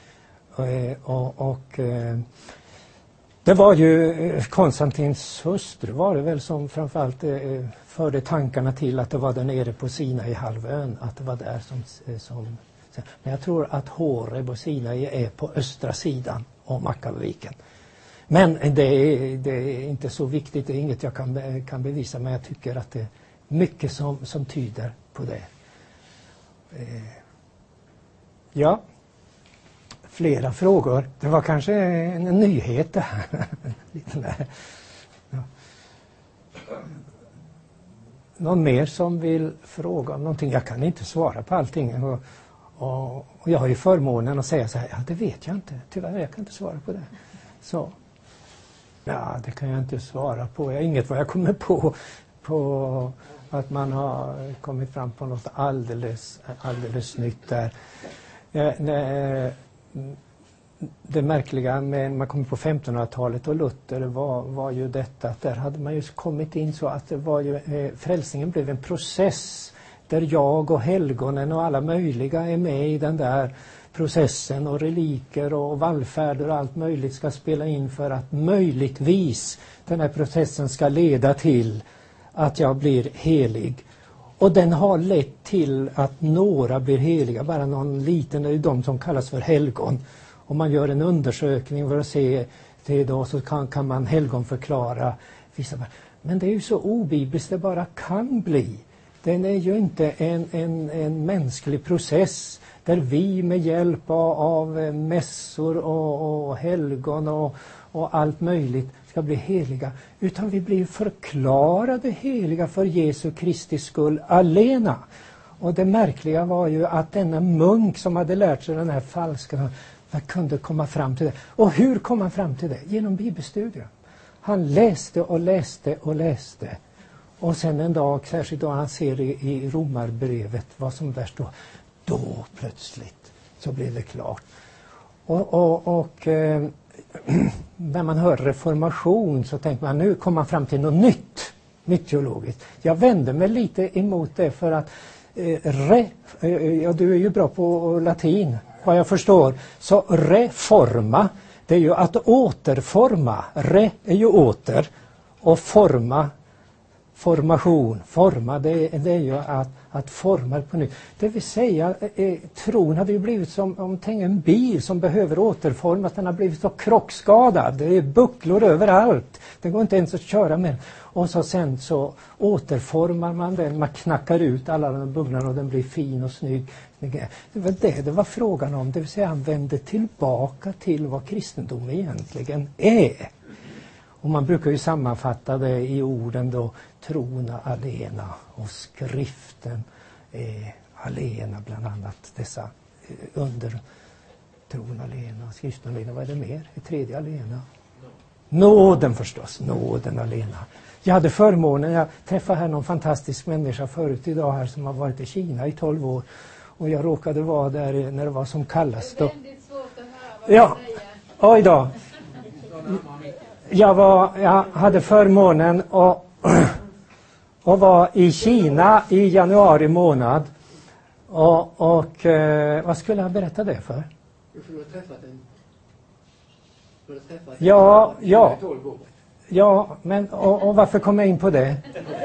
Och det var ju Konstantins hustru var det väl som framförallt förde tankarna till att det var där nere på Sinai-halvön, att det var där som men jag tror att Horeb och Sinai är på östra sidan om Akkaviken. Men det är inte så viktigt, det är inget jag kan bevisa, men jag tycker att det är mycket som tyder på det. Ja, flera frågor. Det var kanske en nyhet det här. Ja. Någon mer som vill fråga om någonting? Jag kan inte svara på allting. Och jag har ju förmånen att säga så här, ja det vet jag inte. Tyvärr, jag kan inte svara på det. Så. Ja, det kan jag inte svara på. Jag har inget vad jag kommer på att man har kommit fram på något alldeles nytt där. Det märkliga med man kommer på 1500-talet och Luther var ju detta att där hade man ju kommit in så att det var ju, frälsningen blev en process där jag och helgonen och alla möjliga är med i den där processen, och reliker och vallfärder och allt möjligt ska spela in för att möjligtvis den här processen ska leda till att jag blir helig. Och den har lett till att några blir heliga, bara någon liten, det är de som kallas för helgon. Om man gör en undersökning för att se det då, så kan man helgon förklara vissa. Men det är ju så obibliskt det bara kan bli. Den är ju inte en mänsklig process där vi med hjälp av mässor och helgon och allt möjligt ska bli heliga, utan vi blir förklarade heliga för Jesu Kristi skull alena. Och det märkliga var ju att denna munk som hade lärt sig den här falska kunde komma fram till det. Och hur kom han fram till det? Genom bibelstudier. Han läste och läste och läste. Och sen en dag, särskilt då han ser i Romarbrevet vad som där står, då plötsligt så blev det klart. Och när man hör reformation så tänker man, nu kommer man fram till något nytt teologiskt. Jag vänder mig lite emot det för att du är ju bra på latin, vad jag förstår. Så reforma, det är ju att återforma. Re är ju åter och formation. Forma, det är ju att forma på nytt. Det vill säga, tron hade ju blivit som en bil som behöver återformas. Den har blivit så krockskadad. Det är bucklor överallt. Det går inte ens att köra med. Och sen så återformar man den. Man knackar ut alla de buglarna och den blir fin och snygg. Det var frågan om. Det vill säga, han vände tillbaka till vad kristendom egentligen är. Och man brukar ju sammanfatta det i orden då, trona alena och skriften alena, bland annat dessa under tron alena, skriften alena, vad är det mer? Det tredje alena? Nåden förstås, nåden alena. Jag hade förmånen, jag träffade här någon fantastisk människa förut idag här som har varit i Kina i 12 år. Och jag råkade vara där när det var som kallast. Det är väldigt svårt att höra vad du säger. Oj då. Jag hade förmånen att vara i Kina i januari månad. Och vad skulle jag berätta det för? Du har träffat en... Ja, men och varför kom jag in på det?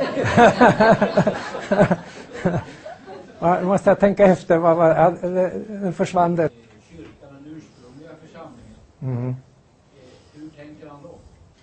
Måste jag tänka efter, den försvann det. Kyrkan, den ursprungliga församlingen. Hur tänker han då?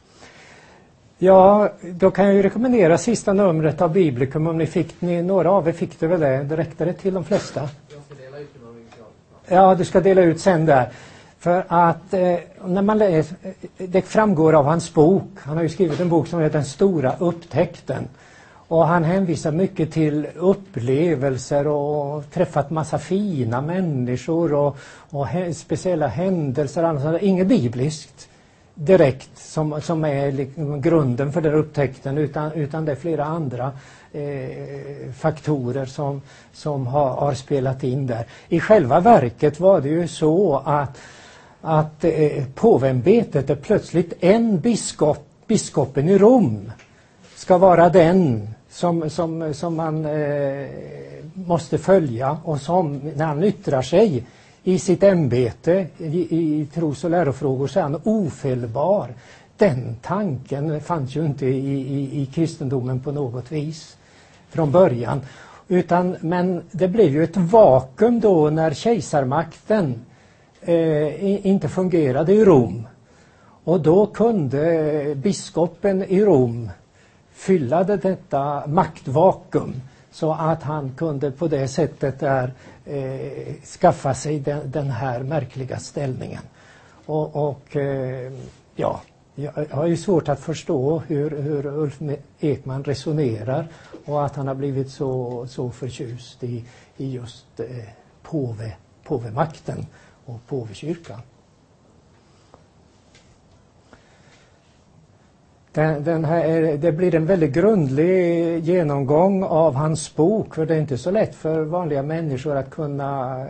Ja, då kan jag ju rekommendera sista numret av Biblikum. Om några av er fick det väl det. Det räckte det till de flesta. Jag ska dela ut några. Ja, du ska dela ut sen där. För att när man läser, det framgår av hans bok, han har ju skrivit en bok som heter Den stora upptäckten. Och han hänvisar mycket till upplevelser och träffat massa fina människor och speciella händelser. Inget bibliskt direkt som är liksom grunden för den upptäckten, utan det är flera andra faktorer som har spelat in där. I själva verket var det ju så att påveämbetet är plötsligt en biskopen i Rom ska vara den som man måste följa, och som när han yttrar sig i sitt ämbete i tros- och lärofrågor så är han ofelbar. Den tanken fanns ju inte i kristendomen på något vis från början. Men det blev ju ett vakuum då när kejsarmakten inte fungerade i Rom. Och då kunde biskopen i Rom fylla detta maktvakuum, så att han kunde på det sättet skaffa sig den här märkliga ställningen. Jag har ju svårt att förstå hur Ulf Ekman resonerar, och att han har blivit så förtjust i just påvemakten och påvekyrkan. Det blir en väldigt grundlig genomgång av hans bok, för det är inte så lätt för vanliga människor att kunna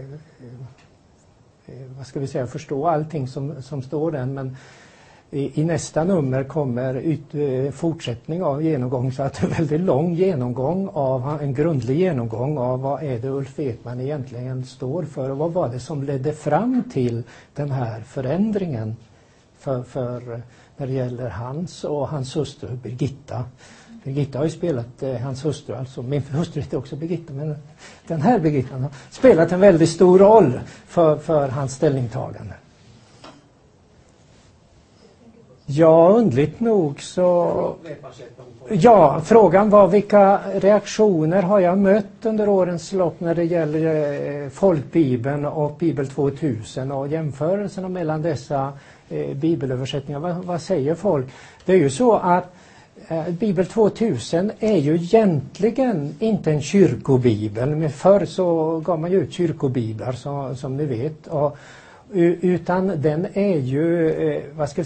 förstå allting som står där. Men i nästa nummer kommer fortsättning av genomgång, så att det är en väldigt lång genomgång en grundlig genomgång av vad är det Ulf Ekman egentligen står för, och vad var det som ledde fram till den här förändringen för när det gäller hans och hans hustru Birgitta. Birgitta har ju spelat, hans hustru, alltså min hustru heter också Birgitta, men den här Birgitta har spelat en väldigt stor roll för hans ställningstagande. Ja, undligt nog så... Ja, frågan var vilka reaktioner har jag mött under årens lopp när det gäller folkbibeln och Bibel 2000 och jämförelserna mellan dessa bibelöversättningar. Vad säger folk? Det är ju så att Bibel 2000 är ju egentligen inte en kyrkobibel. Men förr så gav man ju ut kyrkobiblar som ni vet. Utan den är ju,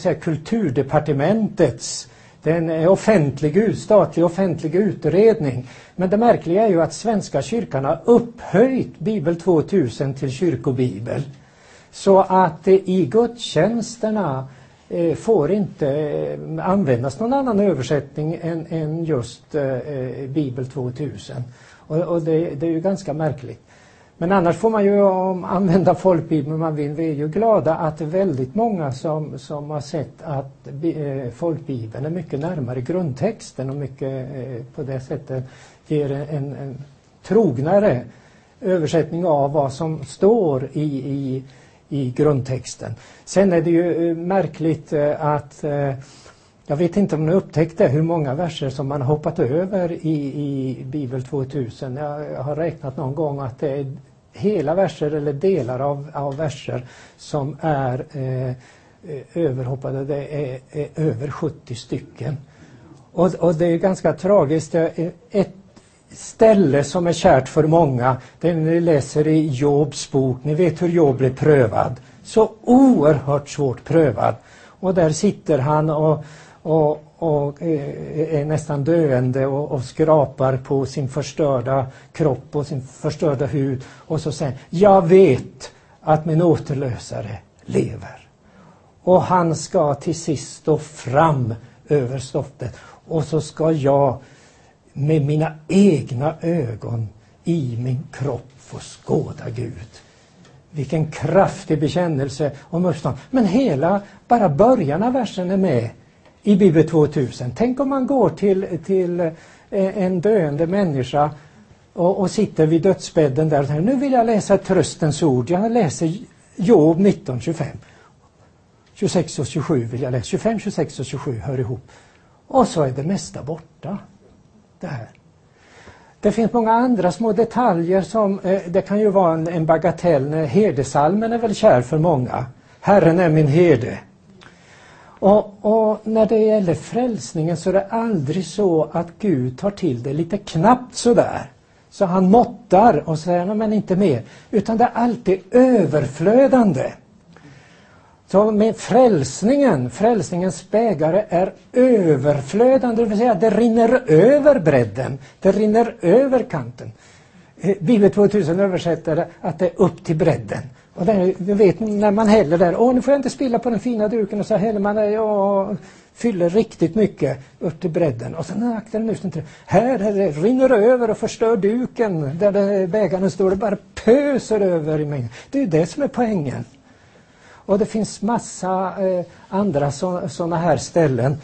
kulturdepartementets, den är statlig offentlig utredning. Men det märkliga är ju att Svenska kyrkan har upphöjt Bibel 2000 till kyrkobibel. Så att i gudstjänsterna får inte användas någon annan översättning än just Bibel 2000. Och det är ju ganska märkligt. Men annars får man ju använda folkbibeln man vill. Vi är ju glada att det är väldigt många som har sett att folkbibeln är mycket närmare grundtexten och mycket på det sättet ger en trognare översättning av vad som står i grundtexten. Sen är det ju märkligt att jag vet inte om ni upptäckte hur många verser som man har hoppat över i Bibel 2000. Jag har räknat någon gång att det är hela verser eller delar av verser som är överhoppade. Det är över 70 stycken. Och det är ganska tragiskt. Ett ställe som är kärt för många, det är när ni läser i Jobs bok. Ni vet hur Job blev prövad. Så oerhört svårt prövad. Och där sitter han och är nästan döende och skrapar på sin förstörda kropp och sin förstörda hud. Och så säger jag vet att min återlösare lever. Och han ska till sist stå fram över stoftet. Och så ska jag med mina egna ögon i min kropp få skåda Gud. Vilken kraftig bekännelse om uppstånd. Men bara början av versen är med i Bibel 2000. Tänk om man går till en döende människa och sitter vid dödsbädden där och säger, nu vill jag läsa tröstens ord. Jag läser Job 19:25. 26 och 27 vill jag läsa. 25, 26 och 27 hör ihop. Och så är det mesta borta. Det här. Det finns många andra små detaljer som, det kan ju vara en bagatell. Herdesalmen är väl kär för många. Herren är min herde. Och när det gäller frälsningen så är det aldrig så att Gud tar till det lite knappt sådär. Så han måttar och säger, men inte mer. Utan det är alltid överflödande. Så med frälsningens bägare är överflödande, det vill säga det rinner över bredden, det rinner över kanten. Bibel 2000 översätter det att det är upp till bredden. Och där, du vet, när man häller där, nu får jag inte spilla på den fina duken, och så häller man där och fyller riktigt mycket upp till bredden. Och sen aktar den just inte. Här det rinner över och förstör duken, där bägaren står, det bara pöser över i mängden. Det är ju det som är poängen. Och det finns massa andra sådana här ställen.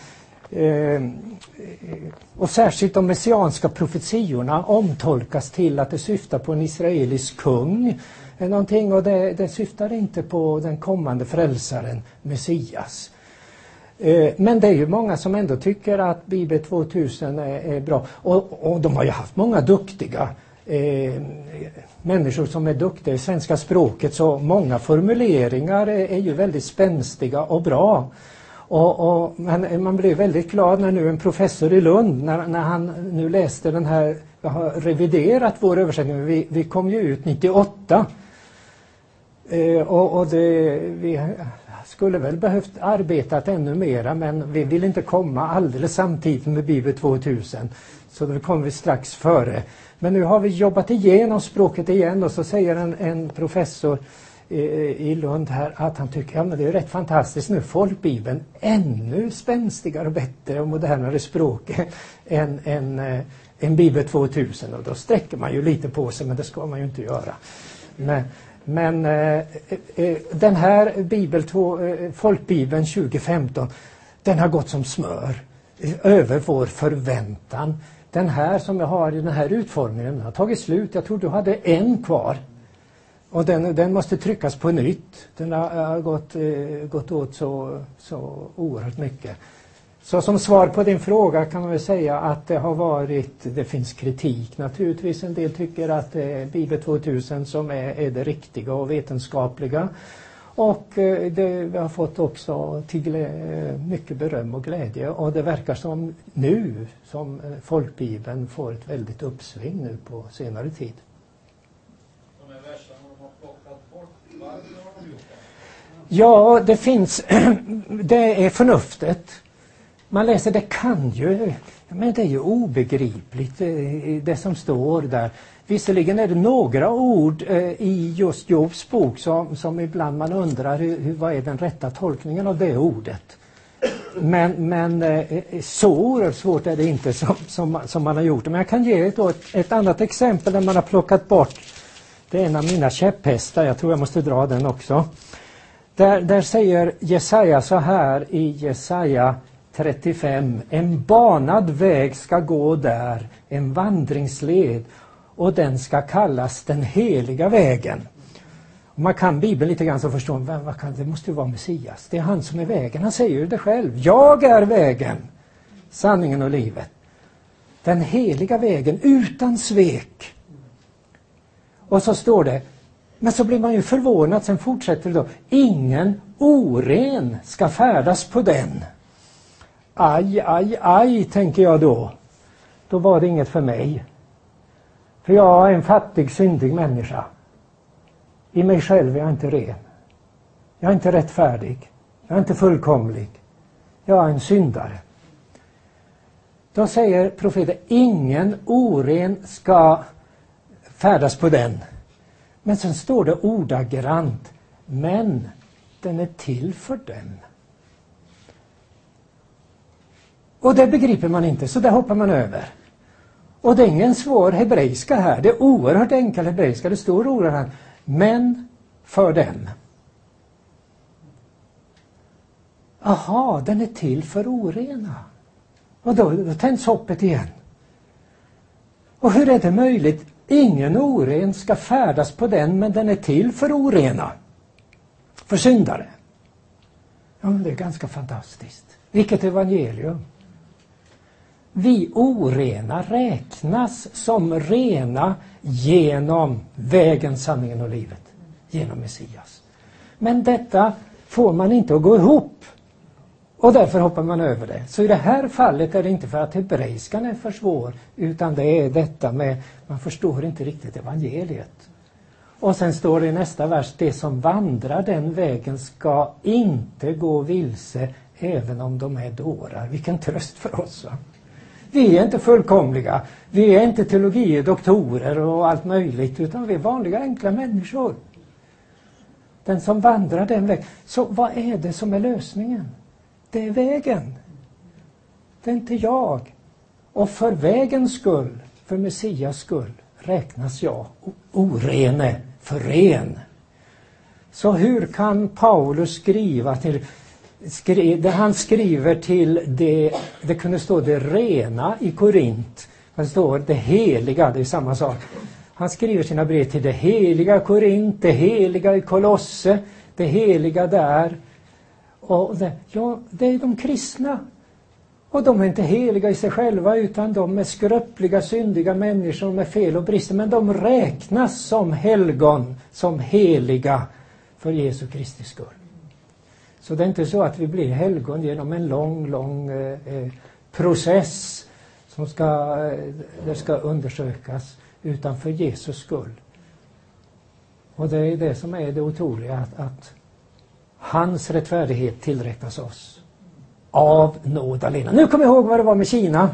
Och särskilt de messianska profetiorna omtolkas till att det syftar på en israelisk kung. Någonting, och det syftar inte på den kommande frälsaren, Messias. Men det är ju många som ändå tycker att Bibel 2000 är bra. Och de har ju haft många duktiga människor som är duktiga i svenska språket, så många formuleringar är ju väldigt spänstiga och bra. Men man blir väldigt glad när nu en professor i Lund, när han nu läste den här, jag har reviderat vår översättning, vi kom ju ut 98. Vi skulle väl behövt arbetat ännu mera, men vi vill inte komma alldeles samtidigt med Bibel 2000. Så då kommer vi strax före. Men nu har vi jobbat igenom språket igen, och så säger en professor i Lund här att han tycker men det är rätt fantastiskt nu, folkbibeln ännu spänstigare och bättre och modernare språk än Bibel 2000. Och då sträcker man ju lite på sig, men det ska man ju inte göra. Men den här folkbibeln 2015, den har gått som smör över vår förväntan. Den här som jag har i den här utformningen har tagit slut. Jag tror du hade en kvar. Och den måste tryckas på nytt. Den har gått åt så oerhört mycket. Så som svar på din fråga kan man väl säga att det finns kritik naturligtvis. En del tycker att Bibel 2000 som är det riktiga och vetenskapliga. Och vi har fått också mycket beröm och glädje. Och det verkar som folkbibeln får ett väldigt uppsving nu på senare tid. De här verserna de har plockat bort, varför har de gjort det? Ja, det finns, det är förnuftet. Man läser, det kan ju, men det är ju obegripligt det som står där. Visserligen är det några ord i just Jobs bok som ibland man undrar vad är den rätta tolkningen av det ordet. Men så oerhört svårt är det inte som man har gjort. Men jag kan ge ett annat exempel där man har plockat bort. Det är en av mina käpphästar, jag tror jag måste dra den också. Där säger Jesaja så här i Jesaja 35. En banad väg ska gå där, en vandringsled, och den ska kallas den heliga vägen. Och man kan Bibeln lite grann så förstår det måste ju vara Messias. Det är han som är vägen. Han säger ju det själv. Jag är vägen, sanningen och livet. Den heliga vägen utan svek. Och så står det, men så blir man ju förvånad, sen fortsätter det då. Ingen oren ska färdas på den. Aj, aj, aj, tänker jag då. Då var det inget för mig. För jag är en fattig, syndig människa. I mig själv är jag inte ren. Jag är inte rättfärdig. Jag är inte fullkomlig. Jag är en syndare. Då säger profeten, ingen oren ska färdas på den. Men sen står det ordagrant, men den är till för dem. Och det begriper man inte, så det hoppar man över. Och det är ingen svår hebreiska här, det är oerhört enkel hebreiska, det står ordagrant, men för dem. Aha, den är till för orena. Och då tänds hoppet igen. Och hur är det möjligt? Ingen oren ska färdas på den, men den är till för orena. För syndare. Ja, men det är ganska fantastiskt. Vilket evangelium. Vi orena räknas som rena genom vägen, sanningen och livet. Genom Messias. Men detta får man inte att gå ihop. Och därför hoppar man över det. Så i det här fallet är det inte för att hebreiskan är för svår. Utan det är detta med, man förstår inte riktigt evangeliet. Och sen står det i nästa vers, det som vandrar den vägen ska inte gå vilse även om de är dårar. Vilken tröst för oss, va? Vi är inte fullkomliga. Vi är inte teologidoktorer och allt möjligt. Utan vi är vanliga enkla människor. Den som vandrar den vägen. Så vad är det som är lösningen? Det är vägen. Det är inte jag. Och för vägens skull, för Messias skull, räknas jag orene för ren. Så hur kan Paulus skriva till... Där han skriver till det kunde stå det rena i Korint. Det står det heliga, det är samma sak. Han skriver sina brev till det heliga Korint, det heliga i Kolosse, det heliga där. Och det är de kristna. Och de är inte heliga i sig själva utan de är skröpliga, syndiga människor med fel och brister. Men de räknas som helgon, som heliga för Jesu Kristi skull. Så det är inte så att vi blir helgon genom en lång process som det ska undersökas, utan för Jesus skull. Och det är det som är det otroliga, att hans rättfärdighet tillräknas oss av nåd alena. Nu kommer jag ihåg vad det var med Kina.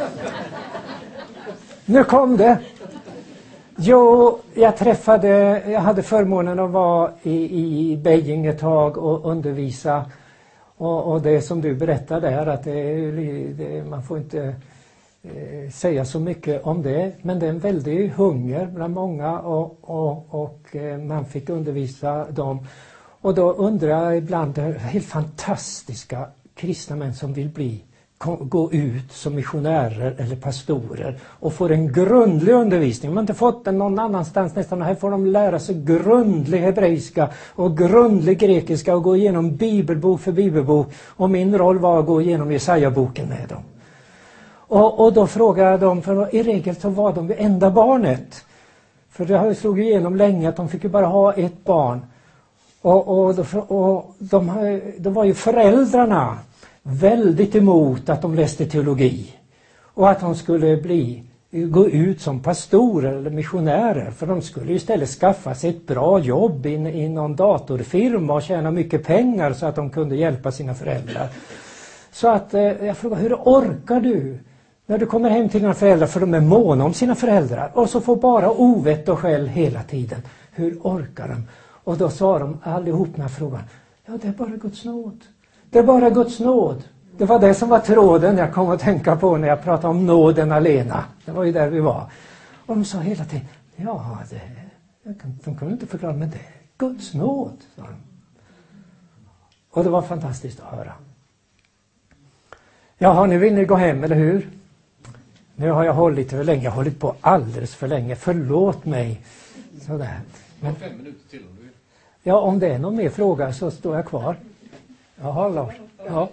Nu kom det. Jo, jag hade förmånen att vara i Beijing ett tag och undervisa. Och det som du berättade är att man får inte säga så mycket om det. Men det är en väldig hunger bland många och man fick undervisa dem. Och då undrar jag ibland, det är helt fantastiska kristna män som vill gå ut som missionärer eller pastorer och får en grundlig undervisning. Man har inte fått den någon annanstans nästan. Här får de lära sig grundlig hebreiska och grundlig grekiska och gå igenom bibelbok för bibelbok. Och min roll var att gå igenom Jesaja-boken med dem. Och då frågade jag dem, för i regel så var de det enda barnet. För det har ju slagit igenom länge att de fick ju bara ha ett barn. Och de var ju föräldrarna väldigt emot att de läste teologi. Och att de skulle gå ut som pastorer eller missionärer. För de skulle istället skaffa sig ett bra jobb i någon datorfirma och tjäna mycket pengar så att de kunde hjälpa sina föräldrar. Så att jag frågade, hur orkar du när du kommer hem till dina föräldrar, för de är måna om sina föräldrar, och så får bara ovett och skäll hela tiden. Hur orkar de? Och då sa de allihop den här frågan, ja, det är bara Guds nåd. Det är bara Guds nåd. Det var det som var tråden jag kom att tänka på när jag pratade om nåden alena. Det var ju där vi var. Och de sa hela tiden, ja, de kunde inte förklara, men det är Guds nåd, sa de. Och det var fantastiskt att höra. Jaha, nu vill ni gå hem, eller hur? Nu har jag hållit för länge. Jag har hållit på alldeles för länge. Förlåt mig. Sådär. Men 5 minuter till om du vill. Ja, om det är någon mer fråga så står jag kvar. Jaha, Lars. Ja.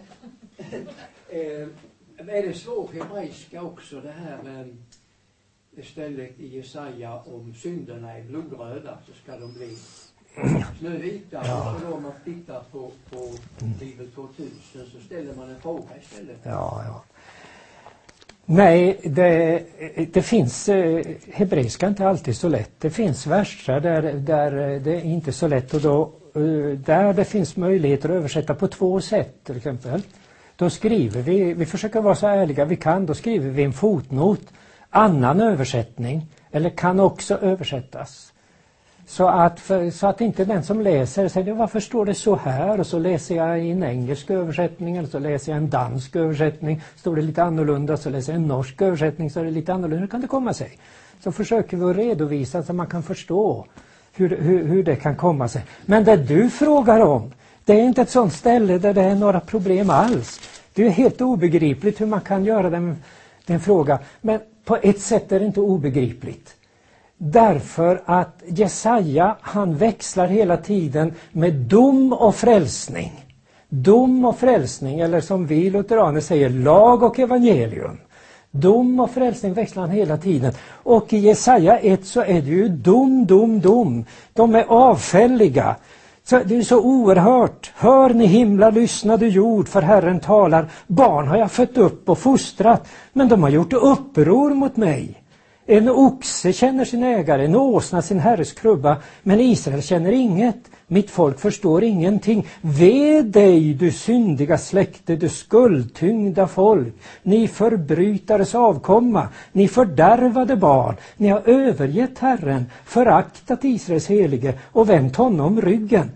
Är det svår hebreiska också, det här med istället i Jesaja om synderna är blodröda så ska de bli snövita. Ja. Och då om man tittar på Bibel 2000 så ställer man en fråga istället. Ja. Nej, det finns hebreiska inte alltid så lätt. Det finns verser där det är inte så lätt, och då där det finns möjligheter att översätta på 2 sätt till exempel. Då skriver vi försöker vara så ärliga vi kan, då skriver vi en fotnot, annan översättning, eller kan också översättas. Så att inte den som läser säger, varför står det så här? Och så läser jag i en engelsk översättning, eller så läser jag en dansk översättning, står det lite annorlunda, så läser jag en norsk översättning, så är det lite annorlunda. Hur kan det komma sig? Så försöker vi att redovisa så man kan förstå hur det kan komma sig. Men det du frågar om, det är inte ett sånt ställe där det är några problem alls. Det är helt obegripligt hur man kan göra den fråga. Men på ett sätt är det inte obegripligt. Därför att Jesaja, han växlar hela tiden med dom och frälsning. Dom och frälsning, eller som vi lutheraner säger, lag och evangelium. Dom och frälsning växlar han hela tiden. Och i Jesaja 1 så är det ju dom. De är avfälliga. Så det är så oerhört. Hör ni himla, lyssna du jord, för Herren talar. Barn har jag fött upp och fostrat, men de har gjort uppror mot mig. En oxe känner sin ägare, en åsna sin herres krubba, men Israel känner inget. Mitt folk förstår ingenting. Ve dig, du syndiga släkte, du skuldtyngda folk. Ni förbrytares avkomma, ni fördärvade barn. Ni har övergett Herren, föraktat Israels helige och vänt honom ryggen.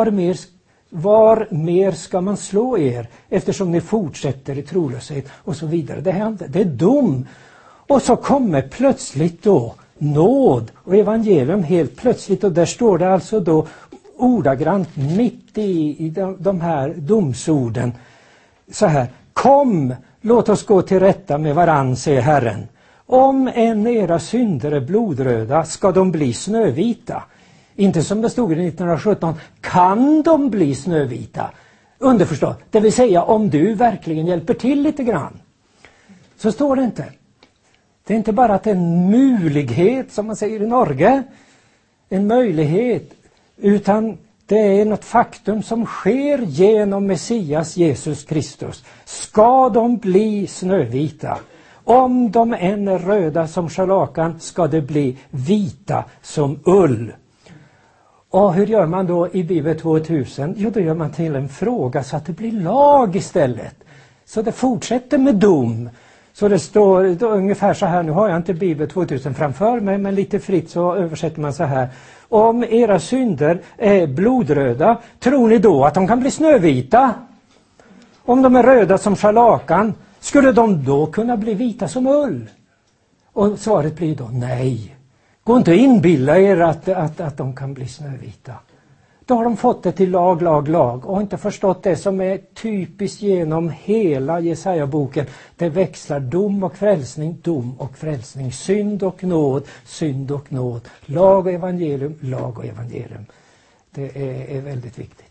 Var mer ska man slå er, eftersom ni fortsätter i trolöshet och så vidare. Det är dom. Och så kommer plötsligt då nåd och evangelium helt plötsligt, och där står det alltså då ordagrant mitt i de här domsorden så här: kom, låt oss gå till rätta med varann, säger Herren. Om än era synder är blodröda ska de bli snövita. Inte som det stod i 1917, kan de bli snövita? Underförstått, det vill säga om du verkligen hjälper till lite grann. Så står det inte. Det är inte bara att det är en möjlighet, som man säger i Norge, en möjlighet, utan det är något faktum som sker genom Messias Jesus Kristus. Ska de bli snövita? Om de än är röda som scharlakan ska det bli vita som ull. Och hur gör man då i Bibel 2000? Jo, då gör man till en fråga så att det blir lag istället. Så det fortsätter med dom. Så det står ungefär så här, nu har jag inte Bibel 2000 framför mig, men lite fritt så översätter man så här. Om era synder är blodröda, tror ni då att de kan bli snövita? Om de är röda som scharlakan, skulle de då kunna bli vita som ull? Och svaret blir då nej. Gå inte att inbilla er att de kan bli snövita. Då har de fått det till lag och inte förstått det som är typiskt genom hela Jesaja-boken. Det växlar dom och frälsning, synd och nåd, lag och evangelium. Det är väldigt viktigt.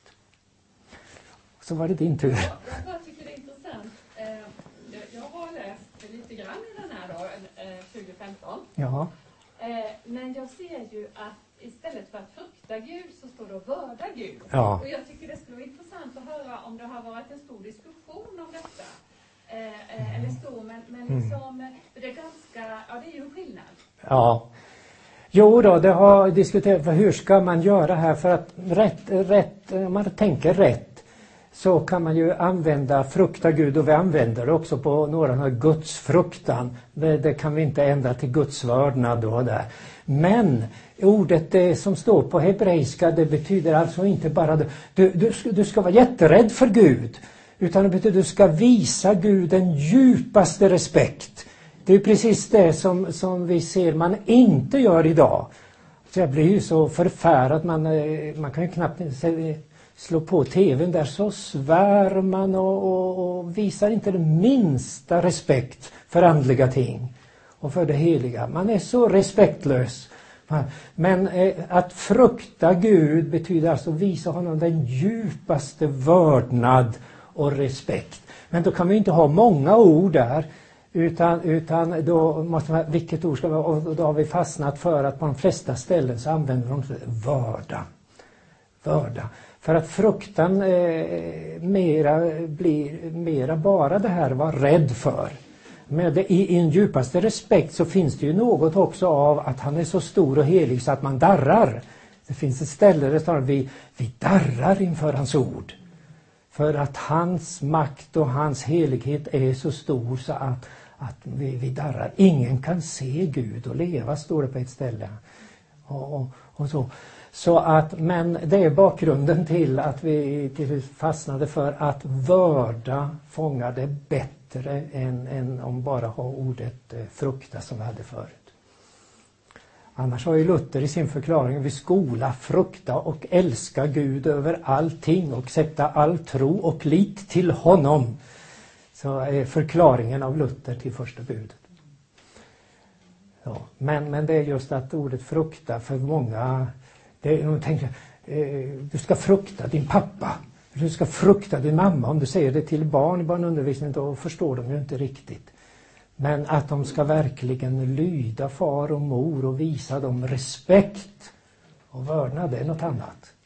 Så var det din tur. Jag tycker det är intressant. Jag har läst lite grann i den här då, 2015. Ja. Men jag ser ju att istället för att frukta Gud så står det att vörda Gud. Ja. Och jag tycker det skulle vara intressant att höra om det har varit en stor diskussion om detta. Eller stor, men liksom, det är ganska, ja det är ju en skillnad. Ja. Jo då, det har diskuterats för hur ska man göra här för att om man tänker rätt så kan man ju använda frukta Gud, och vi använder det också på några av Guds fruktan. Det kan vi inte ändra till Guds vördnad då där. Men ordet som står på hebreiska, det betyder alltså inte bara du ska vara jätterädd för Gud, utan det betyder att du ska visa Gud den djupaste respekt. Det är precis det som vi ser man inte gör idag. Så jag blir ju så förfärad, man kan ju knappt slå på tvn där, så svär man och visar inte den minsta respekt för andliga ting och för det heliga. Man är så respektlös. Men att frukta Gud betyder alltså visa honom den djupaste vördnad och respekt. Men då kan vi inte ha många ord där, utan då måste man, vilket ord ska vara, och då har vi fastnat för att på de flesta ställen så använder de vörda. För att fruktan blir mera bara det här var rädd för. Men i en djupaste respekt så finns det ju något också av att han är så stor och helig så att man darrar. Det finns ett ställe där det står att vi darrar inför hans ord. För att hans makt och hans helighet är så stor så att vi darrar. Ingen kan se Gud och leva, står det på ett ställe. Och så. Så att, men det är bakgrunden till att vi fastnade för att vörda fångar det bättre än om bara ha ordet frukta som vi hade förut. Annars har ju Luther i sin förklaring vi skola, frukta och älska Gud över allting och sätta all tro och lit till honom. Så är förklaringen av Luther till första budet. Ja, men det är just att ordet frukta för många, de tänker, du ska frukta din pappa, du ska frukta din mamma. Om du säger det till barn i barnundervisningen då förstår de ju inte riktigt. Men att de ska verkligen lyda far och mor och visa dem respekt och vördnad, det är något annat.